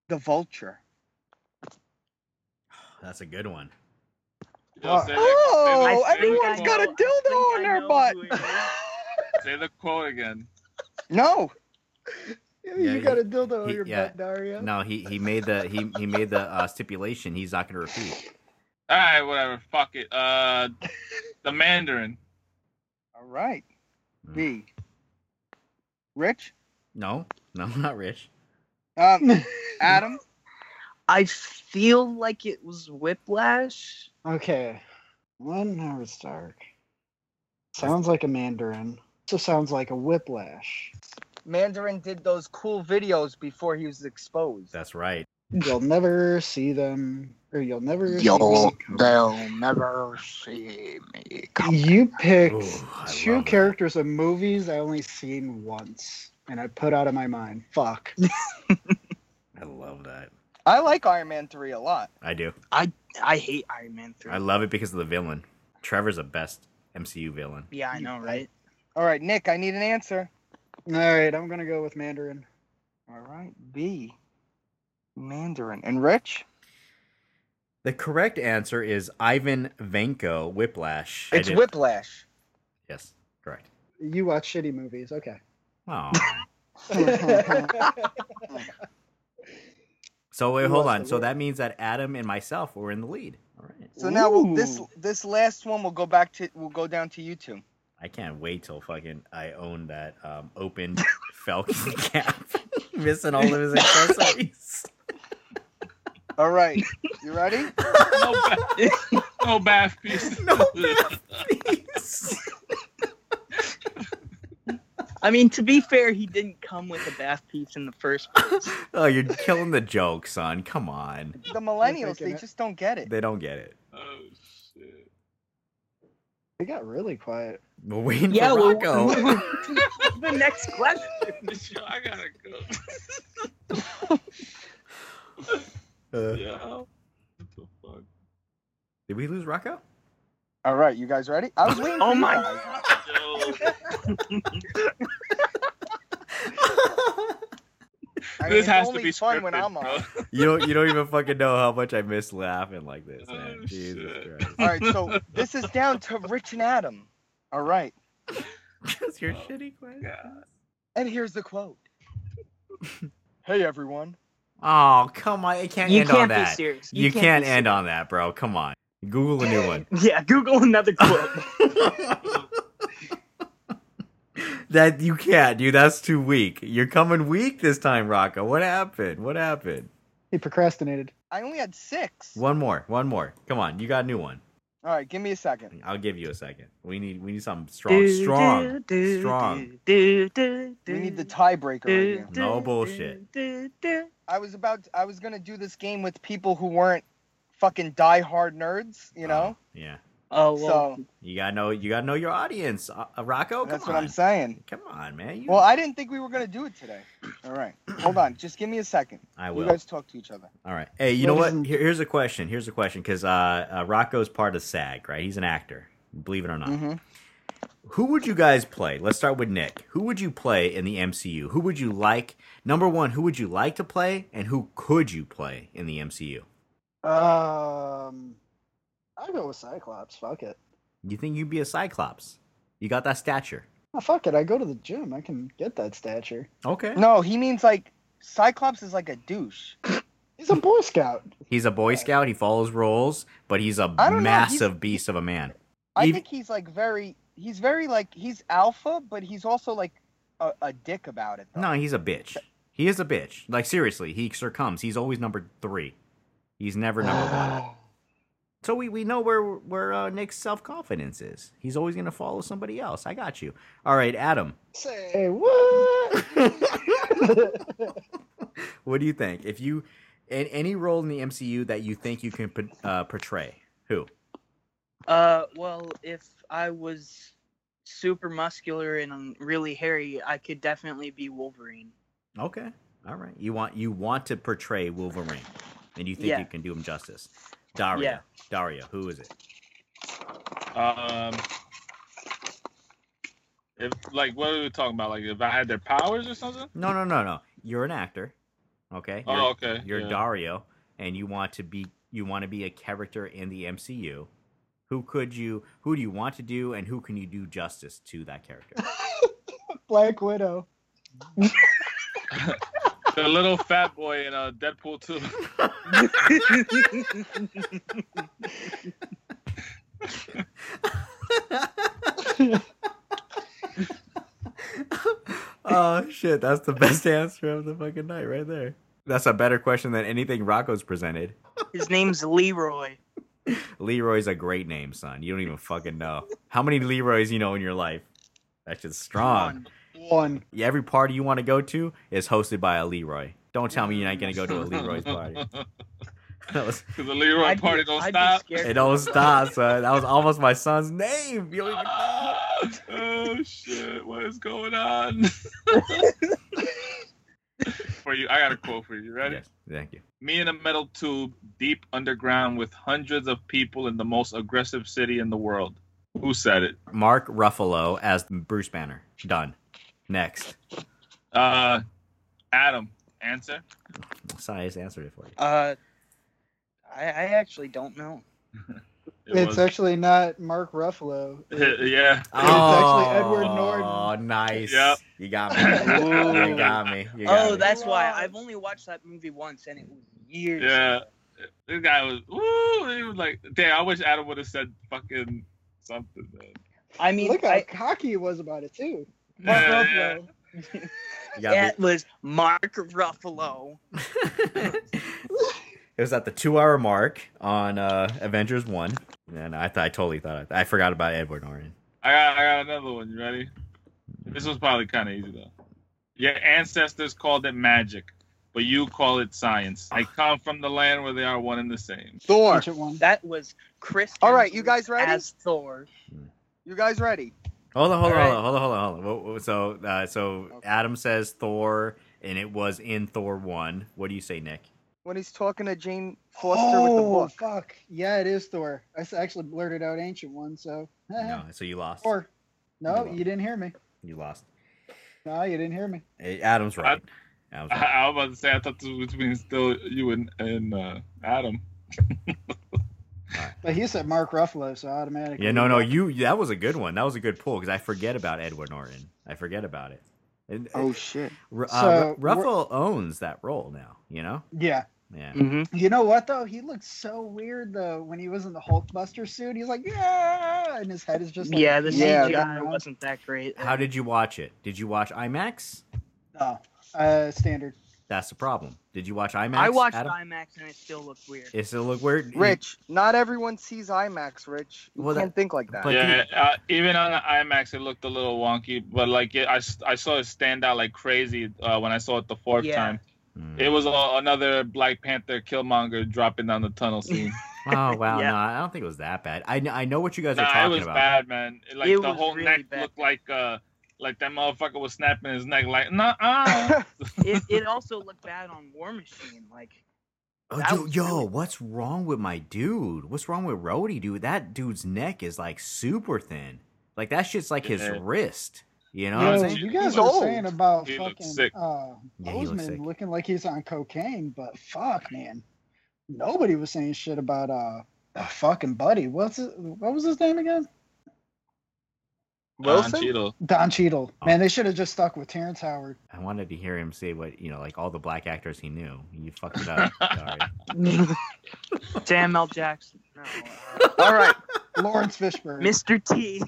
[SPEAKER 2] The Vulture.
[SPEAKER 1] That's a good one.
[SPEAKER 3] Yo, say the-
[SPEAKER 2] Oh,
[SPEAKER 3] say the- say the
[SPEAKER 2] everyone's
[SPEAKER 3] quote.
[SPEAKER 2] got a
[SPEAKER 5] I think
[SPEAKER 2] dildo
[SPEAKER 5] I
[SPEAKER 2] on their
[SPEAKER 5] know
[SPEAKER 2] butt.
[SPEAKER 5] who it is.
[SPEAKER 3] Say the quote again.
[SPEAKER 2] No.
[SPEAKER 4] You
[SPEAKER 1] Yeah,
[SPEAKER 4] got
[SPEAKER 1] he-
[SPEAKER 4] a dildo on
[SPEAKER 1] he-
[SPEAKER 4] your
[SPEAKER 1] yeah.
[SPEAKER 4] butt, Dario.
[SPEAKER 1] No, he he made the he he made the uh, stipulation. He's not gonna repeat.
[SPEAKER 3] All right, whatever. Fuck it. Uh, the Mandarin.
[SPEAKER 2] All right. B. Rich?
[SPEAKER 1] No, no, not Rich.
[SPEAKER 2] Um, Adam?
[SPEAKER 5] I feel like it was Whiplash.
[SPEAKER 4] Okay. One hour Stark. Sounds like a Mandarin. Also sounds like a Whiplash.
[SPEAKER 2] Mandarin did those cool videos before he was exposed.
[SPEAKER 1] That's right.
[SPEAKER 4] You'll never see them, or you'll never
[SPEAKER 5] You'll,
[SPEAKER 4] see me.
[SPEAKER 5] they'll never see me come.
[SPEAKER 4] You picked
[SPEAKER 1] Ooh, I
[SPEAKER 4] two
[SPEAKER 1] love that.
[SPEAKER 4] characters of movies I only seen once, and I put out of my mind. Fuck.
[SPEAKER 1] I love that.
[SPEAKER 2] I like Iron Man three a lot.
[SPEAKER 1] I do.
[SPEAKER 5] I hate Iron Man three.
[SPEAKER 1] I love it because of the villain. Trevor's the best M C U villain.
[SPEAKER 5] yeah, I know, right?
[SPEAKER 2] All right, Nick, I need an answer.
[SPEAKER 4] All right, I'm gonna go with Mandarin.
[SPEAKER 2] All right, B. Mandarin. And Rich?
[SPEAKER 1] The correct answer is Ivan Vanko, Whiplash. I
[SPEAKER 2] It's
[SPEAKER 1] did-
[SPEAKER 2] Whiplash.
[SPEAKER 1] Yes, correct.
[SPEAKER 4] You watch shitty movies, okay.
[SPEAKER 1] Oh. So wait,
[SPEAKER 4] Who
[SPEAKER 1] hold
[SPEAKER 4] was
[SPEAKER 1] on.
[SPEAKER 4] the
[SPEAKER 1] So
[SPEAKER 4] winner?
[SPEAKER 1] that means that Adam and myself were in the lead. All right.
[SPEAKER 2] So now we'll, this
[SPEAKER 4] Ooh.
[SPEAKER 2] this last one will go back to we'll go down to you two.
[SPEAKER 1] I can't wait till fucking I own that um, open Falcon cap, missing all of his accessories.
[SPEAKER 2] All right, you ready?
[SPEAKER 3] No, ba- no bath piece.
[SPEAKER 1] No bath piece.
[SPEAKER 5] I mean, to be fair, he didn't come with a bath piece in the first place.
[SPEAKER 1] Oh, you're killing the joke, son. Come on.
[SPEAKER 2] The millennials,
[SPEAKER 4] thinking
[SPEAKER 2] they
[SPEAKER 4] it.
[SPEAKER 2] just don't get it.
[SPEAKER 1] They don't get it.
[SPEAKER 3] Oh shit.
[SPEAKER 4] They got really quiet.
[SPEAKER 1] We're waiting
[SPEAKER 5] yeah,
[SPEAKER 1] for
[SPEAKER 5] well,
[SPEAKER 1] Rocco.
[SPEAKER 5] the next question.
[SPEAKER 3] Yo, I gotta go.
[SPEAKER 1] Uh,
[SPEAKER 3] Yeah. What the fuck?
[SPEAKER 1] did we lose Rocco?
[SPEAKER 2] All right, you guys ready? I was waiting.
[SPEAKER 5] Oh
[SPEAKER 2] for you
[SPEAKER 5] my
[SPEAKER 2] guys.
[SPEAKER 3] Yo,
[SPEAKER 2] I mean,
[SPEAKER 3] this
[SPEAKER 2] it's
[SPEAKER 3] has
[SPEAKER 2] only
[SPEAKER 3] to be
[SPEAKER 2] fun
[SPEAKER 3] scripted,
[SPEAKER 2] when I'm
[SPEAKER 3] bro.
[SPEAKER 2] on.
[SPEAKER 1] You don't. You don't even fucking know how much I miss laughing like this, man.
[SPEAKER 3] Oh,
[SPEAKER 1] Jesus
[SPEAKER 3] shit.
[SPEAKER 1] Christ.
[SPEAKER 2] All right, so this is down to Rich and Adam. All right,
[SPEAKER 1] That's your shitty question.
[SPEAKER 3] God.
[SPEAKER 2] and here's the quote. Hey everyone.
[SPEAKER 1] Oh, come on. It can't
[SPEAKER 5] You
[SPEAKER 1] end
[SPEAKER 5] can't
[SPEAKER 1] on
[SPEAKER 5] be
[SPEAKER 1] that.
[SPEAKER 5] serious.
[SPEAKER 1] You,
[SPEAKER 5] You
[SPEAKER 1] can't,
[SPEAKER 5] can't be
[SPEAKER 1] end
[SPEAKER 5] serious.
[SPEAKER 1] on that, bro. Come on. Google a new one.
[SPEAKER 5] Yeah, Google another quote.
[SPEAKER 1] That you can't, dude. That's too weak. You're coming weak this time, Rocco. What happened? What happened?
[SPEAKER 4] He procrastinated.
[SPEAKER 2] I only had six.
[SPEAKER 1] One more. One more. Come on. You got a new one.
[SPEAKER 2] All right, give me a second.
[SPEAKER 1] I'll give you a second. We need we need something strong. Strong. Strong.
[SPEAKER 2] We need the tiebreaker right here.
[SPEAKER 1] No bullshit.
[SPEAKER 2] I was about. To, I was gonna do this game with people who weren't fucking diehard nerds. You know.
[SPEAKER 1] Oh, yeah.
[SPEAKER 5] Oh, well,
[SPEAKER 2] So
[SPEAKER 1] You gotta know. You gotta know your audience, uh, uh, Rocco. Come
[SPEAKER 2] that's
[SPEAKER 1] on.
[SPEAKER 2] what I'm saying.
[SPEAKER 1] Come on, man. You,
[SPEAKER 2] Well, I didn't think we were gonna do it today. All right, hold on. Just give me a second.
[SPEAKER 1] I
[SPEAKER 2] You
[SPEAKER 1] will.
[SPEAKER 2] guys talk to each other.
[SPEAKER 1] All right. Hey, you know
[SPEAKER 4] Ladies
[SPEAKER 1] what?
[SPEAKER 4] and-
[SPEAKER 1] Here, here's a question. Here's a question because uh, uh, Rocco's part of SAG, right? He's an actor. Believe it or not.
[SPEAKER 2] Mm-hmm.
[SPEAKER 1] Who would you guys play? Let's start with Nick. Who would you play in the M C U? Who would you like? Number one, who would you like to play, and who could you play in the M C U?
[SPEAKER 4] Um, I'll go with Cyclops. Fuck it.
[SPEAKER 1] You think you'd be a Cyclops? You got that stature.
[SPEAKER 4] Oh, fuck it. I go to the gym. I can get that stature.
[SPEAKER 1] Okay.
[SPEAKER 2] No, he means like Cyclops is like a douche.
[SPEAKER 4] He's a Boy Scout.
[SPEAKER 1] He's a Boy Scout. He follows rules, but he's a
[SPEAKER 2] I don't know,
[SPEAKER 1] massive
[SPEAKER 2] he's-
[SPEAKER 1] beast of a man.
[SPEAKER 2] I
[SPEAKER 1] Even-
[SPEAKER 2] think he's like very. He's very like he's alpha, but he's also like a, a dick about it. Though.
[SPEAKER 1] No, he's a bitch. He is a bitch. Like seriously, he succumbs. He's always number three. He's never number one. So we, we know where where uh, Nick's self confidence is. He's always gonna follow somebody else. I got you. All right, Adam.
[SPEAKER 4] Say what?
[SPEAKER 1] What do you think? If you in any role in the M C U that you think you can uh, portray, who?
[SPEAKER 5] Uh, well, if I was super muscular and really hairy, I could definitely be Wolverine.
[SPEAKER 1] Okay. All right. You want you want to portray Wolverine, and you think
[SPEAKER 5] Yeah.
[SPEAKER 1] you can do him justice. Daria.
[SPEAKER 5] Yeah.
[SPEAKER 1] Daria. Who is it?
[SPEAKER 3] Um, if like what are we talking about? Like if I had their powers or something?
[SPEAKER 1] No, no, no, no. You're an actor. Okay.
[SPEAKER 3] Oh,
[SPEAKER 1] You're,
[SPEAKER 3] okay,
[SPEAKER 1] You're
[SPEAKER 3] yeah.
[SPEAKER 1] Dario, and you want to be you want to be a character in the M C U. Who could you? Who do you want to do, and who can you do justice to that character?
[SPEAKER 4] Black Widow.
[SPEAKER 3] The little fat boy in uh, Deadpool two.
[SPEAKER 1] Oh shit, that's the best answer of the fucking night right there. That's a better question than anything Rocco's presented.
[SPEAKER 5] His name's Leroy.
[SPEAKER 1] Leroy's a great name, son. You don't even fucking know. How many Leroys you know in your life? That shit's strong.
[SPEAKER 4] One.
[SPEAKER 1] Yeah, every party you want to go to is hosted by a Leroy. Don't tell me you're not gonna go to a Leroy's party. That was,
[SPEAKER 3] Because the Leroy
[SPEAKER 5] I'd be-
[SPEAKER 3] party don't
[SPEAKER 5] I'd be
[SPEAKER 3] stop.
[SPEAKER 5] scared.
[SPEAKER 1] it don't stop, son. That was almost my son's name. You don't even know.
[SPEAKER 3] Oh shit! What is going on? For you, I got a quote for you. Ready?
[SPEAKER 1] Yes, thank you.
[SPEAKER 3] Me in a metal tube, deep underground, with hundreds of people in the most aggressive city in the world. Who said it?
[SPEAKER 1] Mark Ruffalo as Bruce Banner. Done. Next.
[SPEAKER 3] Uh, Adam. Answer.
[SPEAKER 1] Sorry, I just answered it for you.
[SPEAKER 5] Uh, I, I actually don't know.
[SPEAKER 3] It
[SPEAKER 4] It's
[SPEAKER 3] was-
[SPEAKER 4] actually not Mark Ruffalo.
[SPEAKER 3] yeah.
[SPEAKER 4] actually Edward Norton.
[SPEAKER 1] Oh, nice.
[SPEAKER 3] Yep.
[SPEAKER 1] You got me.
[SPEAKER 5] Ooh.
[SPEAKER 1] You got me. You got
[SPEAKER 5] Oh,
[SPEAKER 1] me.
[SPEAKER 5] that's why.
[SPEAKER 4] Right.
[SPEAKER 5] I've only watched that movie once, and it was years.
[SPEAKER 3] Yeah. This guy was. Woo! He was like, damn. I wish Adam would have said fucking something, man.
[SPEAKER 5] I mean,
[SPEAKER 4] Look how
[SPEAKER 5] I,
[SPEAKER 4] cocky he was about it too. Mark
[SPEAKER 3] Yeah,
[SPEAKER 4] Ruffalo.
[SPEAKER 1] You got
[SPEAKER 5] it was Mark Ruffalo.
[SPEAKER 1] me. It was at the two-hour mark on uh, Avengers One, and I th- I totally thought I, I forgot about Edward Norton.
[SPEAKER 3] I got, I got another one. You ready? This was probably kind of easy though. Your ancestors called it magic, but you call it science. I come from the land where they are one and the same.
[SPEAKER 2] Thor.
[SPEAKER 4] Ancient one.
[SPEAKER 5] That was Chris.
[SPEAKER 2] All right, you
[SPEAKER 5] Hemsworth
[SPEAKER 2] guys ready?
[SPEAKER 5] As Thor.
[SPEAKER 2] You guys ready?
[SPEAKER 1] Hold on, hold on,
[SPEAKER 5] All
[SPEAKER 1] hold
[SPEAKER 5] right.
[SPEAKER 1] on, hold on, hold on, hold on. Whoa, whoa, So, uh, so
[SPEAKER 2] Okay.
[SPEAKER 1] Adam says Thor, and it was in Thor One. What do you say, Nick?
[SPEAKER 2] When he's talking to Jane Foster with the
[SPEAKER 4] Oh,
[SPEAKER 2] book.
[SPEAKER 4] fuck. Yeah, it is Thor. I s- actually blurted out Ancient One, so.
[SPEAKER 1] No, so you lost.
[SPEAKER 4] Thor. No,
[SPEAKER 1] You
[SPEAKER 4] you didn't hear me.
[SPEAKER 1] You lost.
[SPEAKER 4] No, you didn't hear me.
[SPEAKER 1] Hey, Adam's right. Adam's
[SPEAKER 3] I,
[SPEAKER 1] right.
[SPEAKER 3] I was about to say I thought this was between still you and and uh, Adam.
[SPEAKER 4] But he said Mark Ruffalo, so automatically.
[SPEAKER 1] Yeah, no, no, you. That was a good one. That was a good pull because I forget about Edward Norton. I forget about it. And,
[SPEAKER 2] Oh shit.
[SPEAKER 1] uh,
[SPEAKER 4] So,
[SPEAKER 1] Ru- Ruffalo owns that role now. You know.
[SPEAKER 4] Yeah.
[SPEAKER 1] Yeah.
[SPEAKER 5] Mm-hmm.
[SPEAKER 4] You know what though? He looked so weird though when he was in the Hulkbuster suit. He's like, yeah, and his head is just like,
[SPEAKER 5] Yeah, the
[SPEAKER 2] Yeah,
[SPEAKER 5] C G I
[SPEAKER 4] that-
[SPEAKER 5] wasn't that great.
[SPEAKER 1] How did you watch it? Did you watch IMAX?
[SPEAKER 4] No, uh, standard.
[SPEAKER 1] That's the problem. Did you watch IMAX?
[SPEAKER 5] I watched
[SPEAKER 1] Adam?
[SPEAKER 5] IMAX and it still looked weird.
[SPEAKER 1] It still look weird.
[SPEAKER 2] Rich, not everyone sees IMAX, Rich. You
[SPEAKER 1] Well,
[SPEAKER 2] can't
[SPEAKER 1] that-
[SPEAKER 2] think like that.
[SPEAKER 1] but-
[SPEAKER 3] yeah, uh, even on the IMAX it looked a little wonky, but like it, I, s- I saw it stand out like crazy uh, when I saw it the fourth
[SPEAKER 5] Yeah.
[SPEAKER 3] time.
[SPEAKER 1] Mm.
[SPEAKER 3] It was a, another Black Panther Killmonger dropping down the tunnel scene.
[SPEAKER 1] Oh wow,
[SPEAKER 5] Yeah.
[SPEAKER 1] no, I don't think it was that bad. I, kn- I know what you guys are
[SPEAKER 3] Nah, it
[SPEAKER 1] talking
[SPEAKER 3] was
[SPEAKER 1] about.
[SPEAKER 3] bad, man. It- Like
[SPEAKER 5] It
[SPEAKER 3] the
[SPEAKER 5] was
[SPEAKER 3] whole
[SPEAKER 5] really
[SPEAKER 3] neck
[SPEAKER 5] bad.
[SPEAKER 3] looked like uh like that motherfucker was snapping his neck like nah uh.
[SPEAKER 5] it, it also looked bad on War Machine. Like,
[SPEAKER 1] Oh,
[SPEAKER 5] That
[SPEAKER 1] yo,
[SPEAKER 5] was
[SPEAKER 1] yo,
[SPEAKER 5] really-
[SPEAKER 1] what's wrong with my dude? What's wrong with Rhodey, dude? That dude's neck is like super thin. Like that shit's like his
[SPEAKER 3] Yeah.
[SPEAKER 1] wrist. You know
[SPEAKER 3] Yeah,
[SPEAKER 1] what I'm
[SPEAKER 4] Yo,
[SPEAKER 1] saying?
[SPEAKER 4] you guys
[SPEAKER 2] He's
[SPEAKER 4] are
[SPEAKER 2] old.
[SPEAKER 4] saying about
[SPEAKER 3] He looks
[SPEAKER 4] fucking
[SPEAKER 3] sick.
[SPEAKER 4] uh,
[SPEAKER 1] Yeah, he looks
[SPEAKER 4] Boseman
[SPEAKER 1] sick.
[SPEAKER 4] looking like he's on cocaine, but fuck, man, nobody was saying shit about uh, a fucking buddy. What's it? What was his name again?
[SPEAKER 3] Don
[SPEAKER 2] Wilson?
[SPEAKER 3] Cheadle.
[SPEAKER 4] Don Cheadle.
[SPEAKER 1] Oh.
[SPEAKER 4] Man, they should have just stuck with Terrence Howard.
[SPEAKER 1] I wanted to hear him say what you know, like all the black actors he knew. You fucked it up. Sorry.
[SPEAKER 5] Samuel Jackson. No, uh,
[SPEAKER 2] All right.
[SPEAKER 4] Lawrence Fishburne.
[SPEAKER 5] Mister T.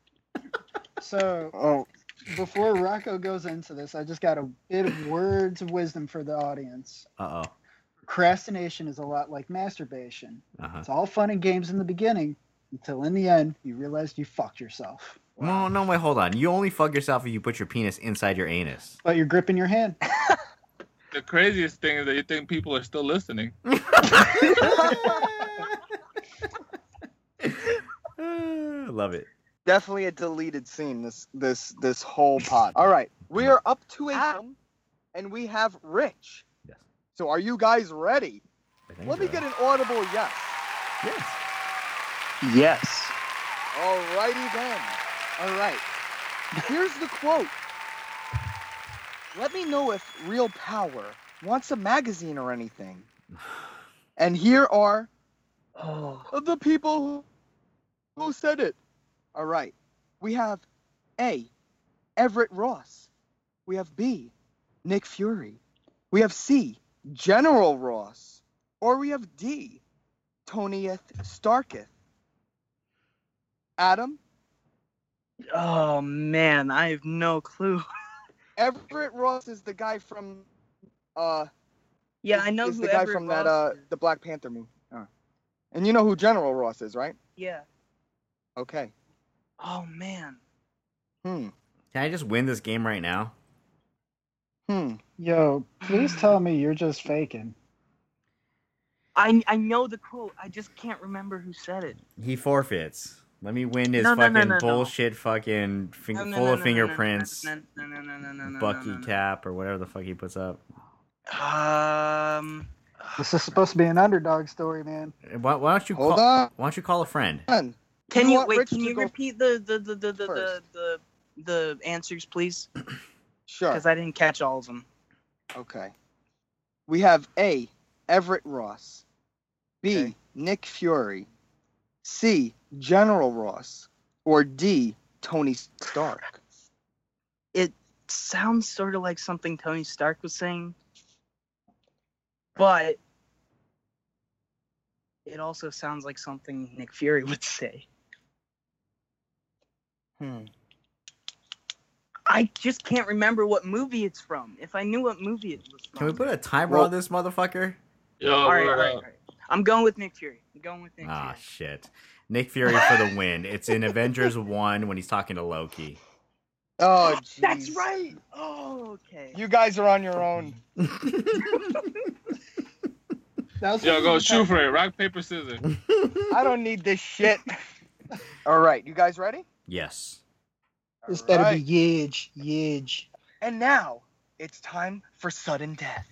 [SPEAKER 4] So
[SPEAKER 2] Oh,
[SPEAKER 4] before Rocco goes into this, I just got a bit of words of wisdom for the audience.
[SPEAKER 1] Uh oh.
[SPEAKER 4] Procrastination is a lot like masturbation.
[SPEAKER 1] Uh huh.
[SPEAKER 4] It's all fun and games in the beginning until in the end you realize you fucked yourself.
[SPEAKER 1] No, no, wait, hold on. You only fuck yourself if you put your penis inside your anus.
[SPEAKER 4] But you're gripping your hand.
[SPEAKER 3] The craziest thing is that you think people are still listening.
[SPEAKER 1] Love it.
[SPEAKER 2] definitely a deleted scene. This this this whole pod. All right, we are up to a film, and we have Rich.
[SPEAKER 1] Yes.
[SPEAKER 2] So are you guys ready?
[SPEAKER 1] I think
[SPEAKER 2] Let me
[SPEAKER 1] so.
[SPEAKER 2] get an audible yes.
[SPEAKER 1] Yes.
[SPEAKER 5] Yes.
[SPEAKER 2] Alrighty then. All right. Here's the quote. Let me know if real power want some magazine or anything. And here are
[SPEAKER 5] Oh.
[SPEAKER 2] the people who, who said it. All right. We have A, Everett Ross. We have B, Nick Fury. We have C, General Ross. Or we have D, Tonyeth Starketh. Adam?
[SPEAKER 5] Oh man, I have no clue.
[SPEAKER 2] Everett Ross is the guy from uh
[SPEAKER 5] Yeah,
[SPEAKER 2] is,
[SPEAKER 5] I know
[SPEAKER 2] is
[SPEAKER 5] who
[SPEAKER 2] the guy
[SPEAKER 5] Everett
[SPEAKER 2] from that
[SPEAKER 5] Ross
[SPEAKER 2] uh
[SPEAKER 5] is.
[SPEAKER 2] the Black Panther movie. Uh. And you know who General Ross is, right?
[SPEAKER 5] Yeah.
[SPEAKER 2] Okay.
[SPEAKER 5] Oh man.
[SPEAKER 2] Hmm.
[SPEAKER 1] Can I just win this game right now?
[SPEAKER 2] Hmm.
[SPEAKER 4] Yo, please tell me you're just faking.
[SPEAKER 5] I I know the quote. I just can't remember who said it.
[SPEAKER 1] He forfeits. Let me win his
[SPEAKER 5] No, no,
[SPEAKER 1] fucking
[SPEAKER 5] no, no, no.
[SPEAKER 1] bullshit fucking fing-
[SPEAKER 5] No, no,
[SPEAKER 1] full
[SPEAKER 5] no,
[SPEAKER 1] of
[SPEAKER 5] no, no, no,
[SPEAKER 1] fingerprints
[SPEAKER 5] no, no, no, no, no, no, no,
[SPEAKER 1] Bucky
[SPEAKER 5] no, no.
[SPEAKER 1] cap or whatever the fuck he puts up.
[SPEAKER 5] Um.
[SPEAKER 4] This is supposed to be an underdog story, man.
[SPEAKER 1] Why, why don't you
[SPEAKER 2] Hold
[SPEAKER 1] call?
[SPEAKER 2] on.
[SPEAKER 1] Why don't you call a friend?
[SPEAKER 2] Can
[SPEAKER 5] Can you
[SPEAKER 2] want
[SPEAKER 5] wait?
[SPEAKER 2] Rich
[SPEAKER 5] Can
[SPEAKER 2] to
[SPEAKER 5] you
[SPEAKER 2] go
[SPEAKER 5] repeat the the the the the the,
[SPEAKER 2] first?
[SPEAKER 5] the, the answers, please?
[SPEAKER 2] Sure.
[SPEAKER 5] Because I didn't catch all of them.
[SPEAKER 2] Okay. We have A, Everett Ross. B,
[SPEAKER 5] Okay.
[SPEAKER 2] Nick Fury. C, General Ross. Or D, Tony Stark.
[SPEAKER 5] It sounds sort of like something Tony Stark was saying, but it also sounds like something Nick Fury would say.
[SPEAKER 2] Hmm.
[SPEAKER 5] I just can't remember what movie it's from. If I knew what movie it was from.
[SPEAKER 1] Can we put a timer
[SPEAKER 2] Well-
[SPEAKER 1] on this motherfucker?
[SPEAKER 3] Yo,
[SPEAKER 5] all right, all
[SPEAKER 3] word
[SPEAKER 5] right,
[SPEAKER 3] up.
[SPEAKER 5] all right. I'm going with Nick Fury. I'm going with Nick
[SPEAKER 1] Ah,
[SPEAKER 5] Fury.
[SPEAKER 1] shit. Nick Fury for the win. It's in Avengers one when he's talking to Loki.
[SPEAKER 2] Oh, jeez.
[SPEAKER 5] That's right. Oh, okay.
[SPEAKER 2] You guys are on your own.
[SPEAKER 4] That's
[SPEAKER 3] Yo, go shoot for it. Rock, paper, scissors.
[SPEAKER 2] I don't need this shit. All right, you guys ready?
[SPEAKER 1] Yes.
[SPEAKER 4] This
[SPEAKER 2] All
[SPEAKER 4] better
[SPEAKER 2] right.
[SPEAKER 4] be Yidge, Yidge.
[SPEAKER 2] And now, it's time for sudden death.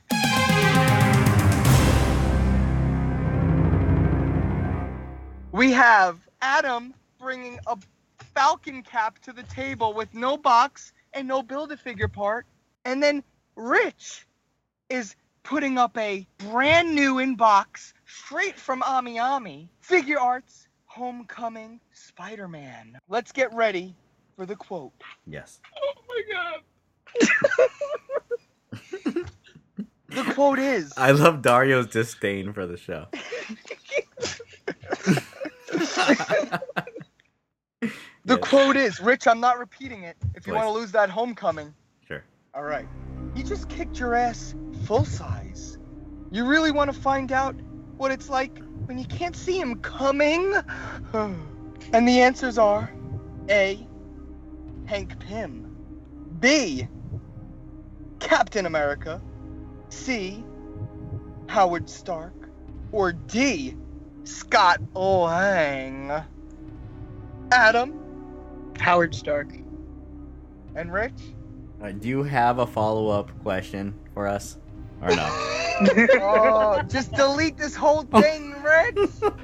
[SPEAKER 2] We have Adam bringing a Falcon cap to the table with no box and no Build-A-Figure part. And then Rich is putting up a brand new in box, straight from Ami Ami, Figure Arts Homecoming Spider-Man. Let's get ready for the quote.
[SPEAKER 1] Yes.
[SPEAKER 3] Oh my god.
[SPEAKER 2] The quote is...
[SPEAKER 1] I love Dario's disdain for the show.
[SPEAKER 2] The
[SPEAKER 1] Yes.
[SPEAKER 2] quote is, Rich, I'm not repeating it if you
[SPEAKER 1] Please.
[SPEAKER 2] want to lose that homecoming.
[SPEAKER 1] Sure.
[SPEAKER 2] All right. He just kicked your ass full size. You really want to find out what it's like when you can't see him coming? And the answers are A, Hank Pym. B, Captain America. C, Howard Stark. Or D, Scott Lang. Adam
[SPEAKER 5] Howard Stark.
[SPEAKER 2] and Rich?
[SPEAKER 1] Uh, do you have a follow-up question for us? Or no?
[SPEAKER 2] Oh, just delete this whole thing, Rich!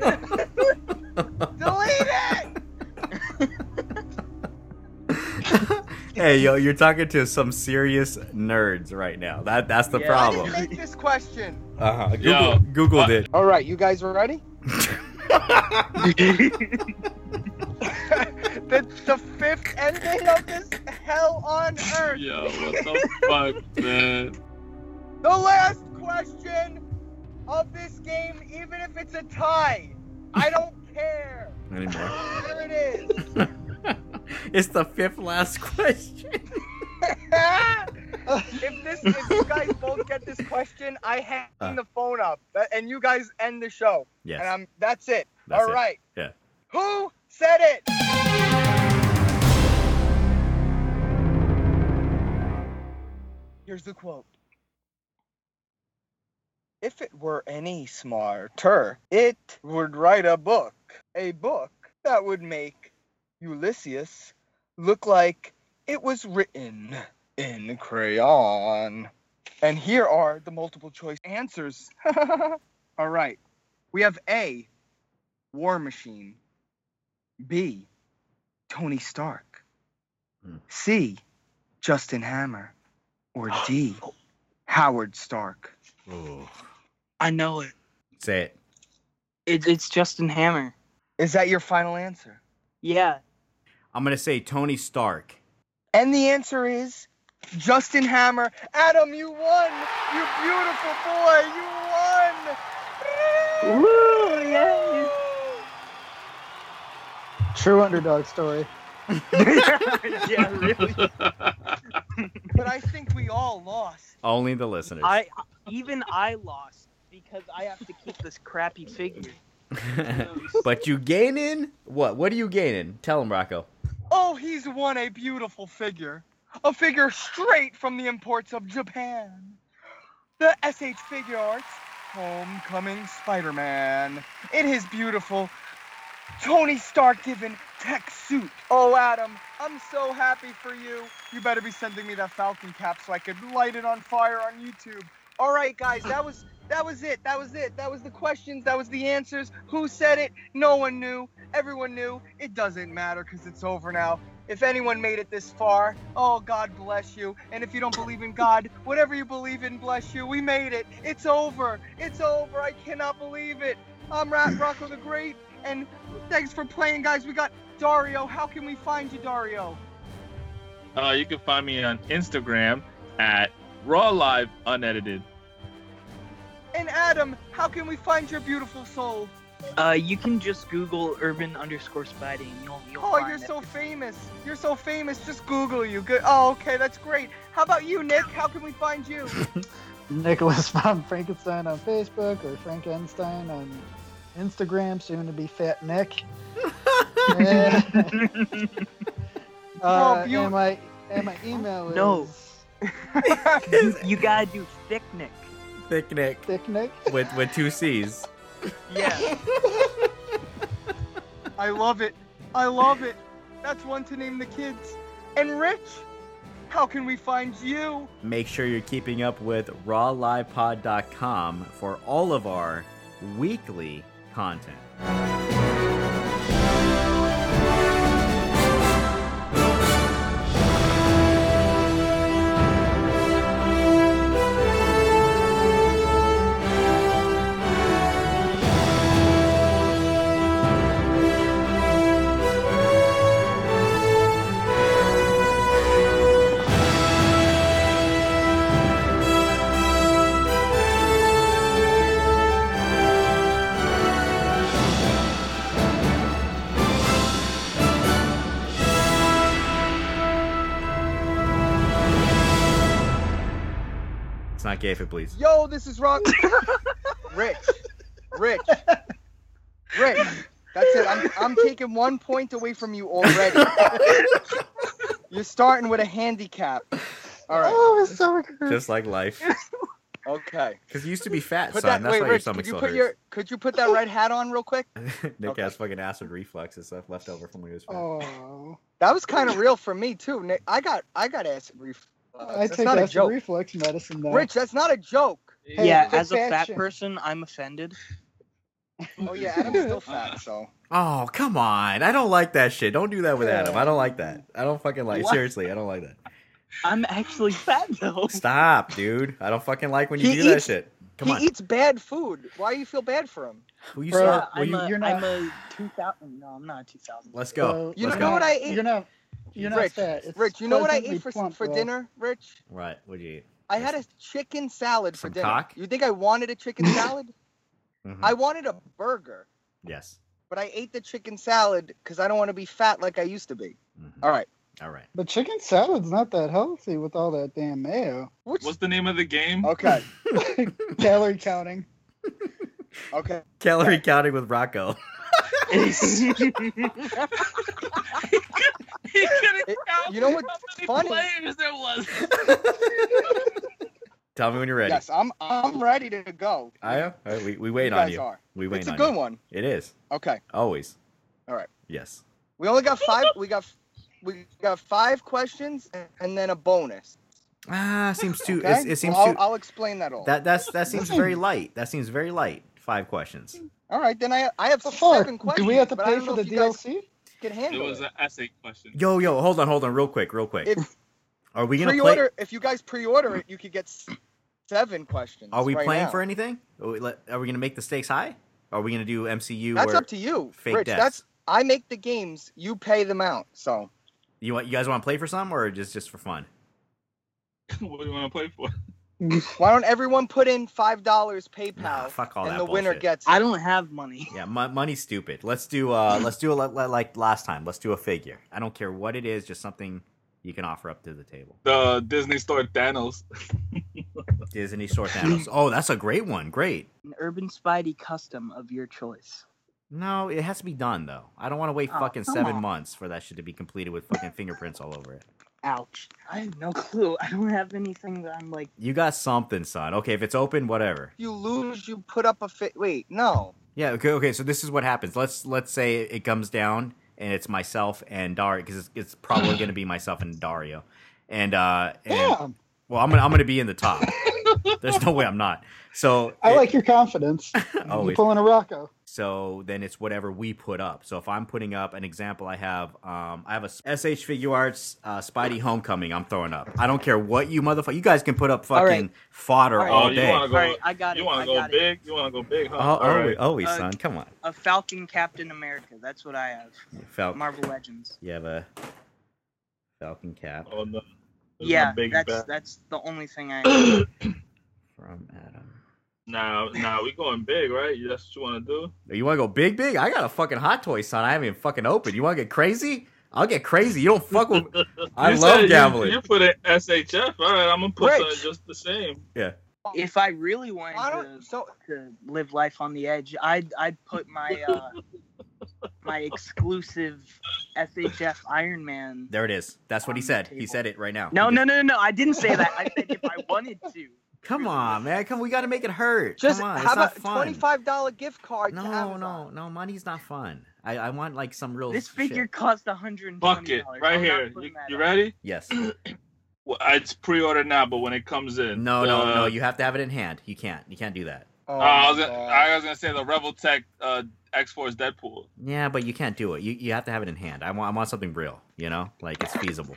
[SPEAKER 2] Delete it!
[SPEAKER 1] Hey, yo, you're talking to some serious nerds right now. That That's the
[SPEAKER 5] Yeah.
[SPEAKER 2] I
[SPEAKER 1] problem.
[SPEAKER 2] didn't make this question.
[SPEAKER 1] Uh-huh. Google,
[SPEAKER 3] Yo,
[SPEAKER 1] Googled
[SPEAKER 3] what-
[SPEAKER 1] it.
[SPEAKER 2] All right, you guys ready? the, the fifth ending of this hell on earth.
[SPEAKER 3] Yo, what the fuck, man?
[SPEAKER 2] The last question of this game, even if it's a tie. I don't care.
[SPEAKER 1] Anymore.
[SPEAKER 2] Here it is.
[SPEAKER 1] It's the fifth last question.
[SPEAKER 2] if this, if you guys both get this question, I hang
[SPEAKER 1] Uh.
[SPEAKER 2] the phone up, That- and you guys end the show.
[SPEAKER 1] Yes.
[SPEAKER 2] And I'm. That's it.
[SPEAKER 1] That's
[SPEAKER 2] All
[SPEAKER 1] it.
[SPEAKER 2] right.
[SPEAKER 1] Yeah.
[SPEAKER 2] Who said it? Here's the quote. If it were any smarter, it would write a book. A book that would make Ulysses look like it was written in crayon. And here are the multiple choice answers. All right. We have A, War Machine. B, Tony Stark.
[SPEAKER 1] Hmm.
[SPEAKER 2] C, Justin Hammer. Or D, Howard Stark.
[SPEAKER 1] Ooh.
[SPEAKER 5] I know it.
[SPEAKER 1] Say it.
[SPEAKER 5] it. It's Justin Hammer.
[SPEAKER 2] Is that your final answer?
[SPEAKER 5] Yeah.
[SPEAKER 1] I'm gonna say Tony Stark.
[SPEAKER 2] And the answer is Justin Hammer. Adam, you won. You beautiful boy. You won.
[SPEAKER 5] Woo! Yay!
[SPEAKER 4] True underdog story.
[SPEAKER 5] Yeah, really.
[SPEAKER 2] But I think we all lost.
[SPEAKER 1] Only the listeners.
[SPEAKER 5] I even I lost because I have to keep this crappy figure.
[SPEAKER 1] But you gaining? What? What are you gaining? Tell him, Rocco.
[SPEAKER 2] Oh, he's won a beautiful figure. A figure straight from the imports of Japan. The S H Figure Arts Homecoming Spider-Man in his beautiful Tony Stark given tech suit. Oh, Adam, I'm so happy for you. You better be sending me that Falcon cap so I could light it on fire on YouTube. All right, guys, that was that was it. That was it. That was the questions. That was the answers. Who said it? No one knew. Everyone knew. It doesn't matter because it's over now. If anyone made it this far, oh, God bless you. And if you don't believe in God, whatever you believe in, bless you. We made it. It's over. It's over. I cannot believe it. I'm Rat Rocco the Great, and thanks for playing, guys. We got Dario. How can we find you, Dario?
[SPEAKER 3] Uh, you can find me on Instagram at Raw Live Unedited.
[SPEAKER 2] And Adam, how can we find your beautiful soul?
[SPEAKER 5] Uh, you can just Google urban underscore spidey and you'll you'll
[SPEAKER 2] Oh,
[SPEAKER 5] find
[SPEAKER 2] you're
[SPEAKER 5] it.
[SPEAKER 2] so famous. You're so famous. Just Google you. Good. Oh, okay, that's great. How about you, Nick? How can we find you?
[SPEAKER 4] Nicholas von Frankenstein on Facebook or Frankenstein on Instagram, soon to be Fat Nick. Yeah. uh,
[SPEAKER 2] Oh, you-
[SPEAKER 4] and my and my email is
[SPEAKER 5] No. you, you gotta do thick Nick.
[SPEAKER 1] Thick Nick
[SPEAKER 4] Thick Nick.
[SPEAKER 1] with with two C's.
[SPEAKER 5] Yeah.
[SPEAKER 2] I love it. I love it. That's one to name the kids. And Rich, how can we find you?
[SPEAKER 1] Make sure you're keeping up with raw live pod dot com for all of our weekly content. It's not gay if it please.
[SPEAKER 2] Yo, this is Rock. Rich. Rich. Rich. That's it. I'm, I'm taking one point away from you already. You're starting with a handicap. All right.
[SPEAKER 4] Oh, it's so good.
[SPEAKER 1] Just like life.
[SPEAKER 2] Okay.
[SPEAKER 1] Because you used to be fat,
[SPEAKER 2] Put
[SPEAKER 1] son.
[SPEAKER 2] that,
[SPEAKER 1] That's
[SPEAKER 2] wait,
[SPEAKER 1] why your
[SPEAKER 2] Rich,
[SPEAKER 1] stomach
[SPEAKER 2] could you
[SPEAKER 1] still
[SPEAKER 2] put
[SPEAKER 1] hurts.
[SPEAKER 2] your could you put that red hat on real quick?
[SPEAKER 1] Nick
[SPEAKER 2] Okay.
[SPEAKER 1] has fucking acid reflux and stuff left over from when he was fat.
[SPEAKER 4] Oh,
[SPEAKER 2] That was kind of real for me too, Nick. I got I got acid reflux.
[SPEAKER 4] I
[SPEAKER 2] That's
[SPEAKER 4] take
[SPEAKER 2] not a
[SPEAKER 4] acid
[SPEAKER 2] joke.
[SPEAKER 4] reflux medicine though.
[SPEAKER 2] Rich, that's not a joke.
[SPEAKER 4] Hey,
[SPEAKER 5] yeah,
[SPEAKER 4] it's
[SPEAKER 5] as a
[SPEAKER 4] fat
[SPEAKER 5] fat
[SPEAKER 4] shit.
[SPEAKER 5] person, I'm offended.
[SPEAKER 2] Oh yeah, Adam's still fat, so.
[SPEAKER 1] Oh, come on. I don't like that shit. Don't do that with Adam. I don't like that. I don't fucking like
[SPEAKER 5] What?
[SPEAKER 1] Seriously, I don't like that.
[SPEAKER 5] I'm actually fat though.
[SPEAKER 1] Stop, dude. I don't fucking like when you
[SPEAKER 2] He
[SPEAKER 1] do that
[SPEAKER 2] eats-
[SPEAKER 1] shit. Come
[SPEAKER 2] he
[SPEAKER 1] on.
[SPEAKER 2] eats bad food. Why do you feel bad for him?
[SPEAKER 1] Will you
[SPEAKER 4] Bro,
[SPEAKER 1] stop? Will
[SPEAKER 5] I'm,
[SPEAKER 1] you...
[SPEAKER 5] a,
[SPEAKER 4] you're
[SPEAKER 5] I'm
[SPEAKER 4] not-
[SPEAKER 5] a two thousand. No, I'm not a two thousand.
[SPEAKER 1] Let's go.
[SPEAKER 4] So,
[SPEAKER 2] You
[SPEAKER 1] Let's
[SPEAKER 2] know
[SPEAKER 1] go.
[SPEAKER 2] what I ate?
[SPEAKER 4] You're not. You're not
[SPEAKER 2] Rich,
[SPEAKER 4] fat. It's
[SPEAKER 2] Rich, you know what I
[SPEAKER 4] pleasantly
[SPEAKER 2] ate for
[SPEAKER 4] plump,
[SPEAKER 2] for
[SPEAKER 4] bro.
[SPEAKER 2] dinner, Rich?
[SPEAKER 1] Right. What'd you eat?
[SPEAKER 2] I had a chicken salad for
[SPEAKER 1] Some
[SPEAKER 2] dinner.
[SPEAKER 1] cock?
[SPEAKER 2] You think I wanted a chicken salad?
[SPEAKER 1] Mhm.
[SPEAKER 2] I wanted a burger,
[SPEAKER 1] Yes.
[SPEAKER 2] but I ate the chicken salad because I don't want to be fat like I used to be.
[SPEAKER 1] Mhm.
[SPEAKER 2] All right.
[SPEAKER 1] All right.
[SPEAKER 4] But chicken salad's not that healthy with all that damn mayo.
[SPEAKER 2] Which,
[SPEAKER 3] What's the name of the game?
[SPEAKER 2] okay.
[SPEAKER 4] Calorie counting.
[SPEAKER 2] Okay.
[SPEAKER 1] Calorie counting with Rocco.
[SPEAKER 3] He couldn't
[SPEAKER 2] It-
[SPEAKER 3] count
[SPEAKER 2] you know what's
[SPEAKER 3] how many
[SPEAKER 2] funny?
[SPEAKER 3] players there was.
[SPEAKER 1] Tell me when you're ready.
[SPEAKER 2] Yes, I'm I'm ready to go.
[SPEAKER 1] I am. All right, we we wait
[SPEAKER 2] you
[SPEAKER 1] on
[SPEAKER 2] guys
[SPEAKER 1] you.
[SPEAKER 2] are.
[SPEAKER 1] We wait
[SPEAKER 2] It's a
[SPEAKER 1] on
[SPEAKER 2] good
[SPEAKER 1] you.
[SPEAKER 2] one.
[SPEAKER 1] It is
[SPEAKER 2] Okay.
[SPEAKER 1] always.
[SPEAKER 2] All right.
[SPEAKER 1] Yes.
[SPEAKER 2] We only got five. We got we got five questions and then a bonus.
[SPEAKER 1] Ah, seems too.
[SPEAKER 2] Okay.
[SPEAKER 1] It, it seems
[SPEAKER 2] Well, I'll,
[SPEAKER 1] too.
[SPEAKER 2] I'll explain that all.
[SPEAKER 1] That that's that seems very light. That seems very light. Five questions.
[SPEAKER 2] All right. Then I I have
[SPEAKER 4] The fuck?
[SPEAKER 2] seven questions.
[SPEAKER 4] Do we have to
[SPEAKER 2] but I
[SPEAKER 4] pay
[SPEAKER 2] don't
[SPEAKER 4] for
[SPEAKER 2] know
[SPEAKER 4] the
[SPEAKER 2] if you guys
[SPEAKER 4] D L C?
[SPEAKER 2] Can
[SPEAKER 3] It
[SPEAKER 2] handle
[SPEAKER 3] was
[SPEAKER 2] it.
[SPEAKER 3] an essay question.
[SPEAKER 1] Yo yo, hold on, hold on, real quick, real quick.
[SPEAKER 2] If
[SPEAKER 1] Are we gonna play?
[SPEAKER 2] pre-order, if you guys pre-order it, you could get s- seven questions.
[SPEAKER 1] Are we
[SPEAKER 2] right
[SPEAKER 1] playing
[SPEAKER 2] now.
[SPEAKER 1] for anything? Are we, let- are we gonna make the stakes high? Are we gonna do M C U?
[SPEAKER 2] That's
[SPEAKER 1] or
[SPEAKER 2] up to you,
[SPEAKER 1] fake
[SPEAKER 2] Rich.
[SPEAKER 1] deaths?
[SPEAKER 2] That's I make the games. You pay them out. So
[SPEAKER 1] You want? You guys want to play for some, or just just for fun?
[SPEAKER 3] What do you want to play for?
[SPEAKER 2] why don't everyone put in five dollars PayPal,
[SPEAKER 1] Nah, fuck all
[SPEAKER 2] and
[SPEAKER 1] that
[SPEAKER 2] the winner
[SPEAKER 1] bullshit.
[SPEAKER 2] gets it.
[SPEAKER 5] I don't have money.
[SPEAKER 1] Yeah, mo- money's stupid. Let's do uh, let's do it like, like last time. Let's do a figure. I don't care what it is, just something you can offer up to the table.
[SPEAKER 3] The Disney Store Thanos.
[SPEAKER 1] Disney Store Thanos. Oh, that's a great one. Great.
[SPEAKER 5] An Urban Spidey custom of your choice.
[SPEAKER 1] No, it has to be done though. I don't want to wait
[SPEAKER 5] Oh,
[SPEAKER 1] fucking
[SPEAKER 5] come
[SPEAKER 1] seven
[SPEAKER 5] on.
[SPEAKER 1] months for that shit to be completed with fucking fingerprints all over it.
[SPEAKER 5] Ouch. I have no clue. I don't have anything that I'm like.
[SPEAKER 1] You got something, son. Okay, if it's open, whatever.
[SPEAKER 2] If you lose, you put up a fit. Wait, no.
[SPEAKER 1] Yeah. Okay. Okay. So this is what happens. Let's let's say it comes down and it's myself and Dario because it's, it's probably going to be myself and Dario, and uh, and
[SPEAKER 4] Yeah,
[SPEAKER 1] well, I'm gonna I'm gonna be in the top. There's no way I'm not. So
[SPEAKER 4] I
[SPEAKER 1] it-
[SPEAKER 4] like your confidence.
[SPEAKER 1] Always.
[SPEAKER 4] You're pulling a Rocco.
[SPEAKER 1] So then it's whatever we put up. So if I'm putting up an example, I have um I have a S H Figure Arts uh, Spidey Homecoming. I'm throwing up. I don't care what you motherfucker. You guys can put up fucking
[SPEAKER 5] All right.
[SPEAKER 1] fodder
[SPEAKER 5] All right.
[SPEAKER 1] all
[SPEAKER 3] Oh, you
[SPEAKER 1] day.
[SPEAKER 3] want to go?
[SPEAKER 5] Alright, I got
[SPEAKER 3] you
[SPEAKER 5] it,
[SPEAKER 3] want
[SPEAKER 5] I
[SPEAKER 3] to go
[SPEAKER 5] got it.
[SPEAKER 3] big? You want to go big? Huh?
[SPEAKER 1] Oh,
[SPEAKER 3] All
[SPEAKER 1] always,
[SPEAKER 3] right.
[SPEAKER 1] always,
[SPEAKER 5] Uh,
[SPEAKER 1] son. Come on.
[SPEAKER 5] A Falcon Captain America. That's what I have.
[SPEAKER 1] Falcon.
[SPEAKER 5] Marvel Legends.
[SPEAKER 1] You have a Falcon cap
[SPEAKER 3] Oh, no. There's
[SPEAKER 5] Yeah,
[SPEAKER 3] my big
[SPEAKER 5] that's
[SPEAKER 3] bet.
[SPEAKER 5] that's the only thing I have.
[SPEAKER 1] from Adam.
[SPEAKER 3] Now, now we going big, right? That's what you want to do?
[SPEAKER 1] You want to go big, big? I got a fucking Hot Toy, son. I haven't even fucking opened. You want to get crazy? I'll get crazy. You don't fuck with. I
[SPEAKER 3] You
[SPEAKER 1] love
[SPEAKER 3] said you-
[SPEAKER 1] gambling.
[SPEAKER 3] You, put it S H F. All right, I'm gonna put
[SPEAKER 2] Rich.
[SPEAKER 3] something just the same.
[SPEAKER 1] Yeah.
[SPEAKER 5] If I really wanted
[SPEAKER 2] I
[SPEAKER 5] to,
[SPEAKER 2] don't. So
[SPEAKER 5] to live life on the edge, I'd I'd put my uh, my exclusive S H F Iron Man.
[SPEAKER 1] There it is. That's what he
[SPEAKER 5] On the
[SPEAKER 1] said. He
[SPEAKER 5] table.
[SPEAKER 1] said it right now.
[SPEAKER 5] No,
[SPEAKER 1] He
[SPEAKER 5] no,
[SPEAKER 1] just-
[SPEAKER 5] no, no, no. I didn't say that. I said if I wanted to.
[SPEAKER 1] Come
[SPEAKER 5] Really
[SPEAKER 1] on,
[SPEAKER 5] live
[SPEAKER 1] man. Come. We got to make it hurt.
[SPEAKER 2] just
[SPEAKER 1] Come on.
[SPEAKER 2] how
[SPEAKER 1] It's not
[SPEAKER 2] about
[SPEAKER 1] fun.
[SPEAKER 2] twenty-five dollar gift card to
[SPEAKER 1] No,
[SPEAKER 2] Amazon?
[SPEAKER 1] no, no. Money's not fun. I, I want like some real.
[SPEAKER 5] This
[SPEAKER 1] shit.
[SPEAKER 5] figure cost one hundred twenty
[SPEAKER 3] Bucket,
[SPEAKER 5] dollars.
[SPEAKER 3] right here. You, you ready?
[SPEAKER 1] Yes.
[SPEAKER 3] Well, it's pre-ordered now, but when it comes in,
[SPEAKER 1] No, no,
[SPEAKER 3] the-
[SPEAKER 1] no. You have to have it in hand. You can't. You can't do that.
[SPEAKER 2] Oh,
[SPEAKER 3] Uh, I, was
[SPEAKER 2] my
[SPEAKER 3] gonna,
[SPEAKER 2] God.
[SPEAKER 3] I was gonna say the Rebel Tech uh, X-Force Deadpool.
[SPEAKER 1] Yeah, but you can't do it. You you have to have it in hand. I want I want something real. You know, like it's feasible.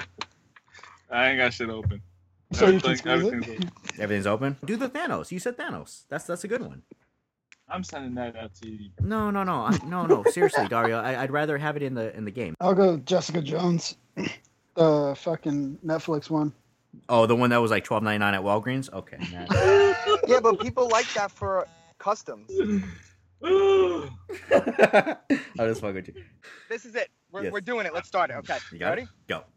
[SPEAKER 3] I ain't got shit open.
[SPEAKER 4] So you can
[SPEAKER 3] Everything-
[SPEAKER 4] squeeze it?
[SPEAKER 3] everything's open.
[SPEAKER 1] Everything's open. Do the Thanos. You said Thanos. That's that's a good one.
[SPEAKER 3] I'm sending that out to you.
[SPEAKER 1] No, no, no, I, no, no. Seriously, Dario. I, I'd rather have it in the in the game.
[SPEAKER 4] I'll go Jessica Jones, the fucking Netflix one.
[SPEAKER 1] Oh, the one that was like twelve ninety nine at Walgreens. Okay. nah.
[SPEAKER 2] Yeah, but people like that for customs.
[SPEAKER 1] I'll just fuck with you.
[SPEAKER 2] This is it. We're,
[SPEAKER 1] Yes.
[SPEAKER 2] we're doing it. Let's start it. Okay.
[SPEAKER 1] You got
[SPEAKER 2] Ready?
[SPEAKER 1] it? Go.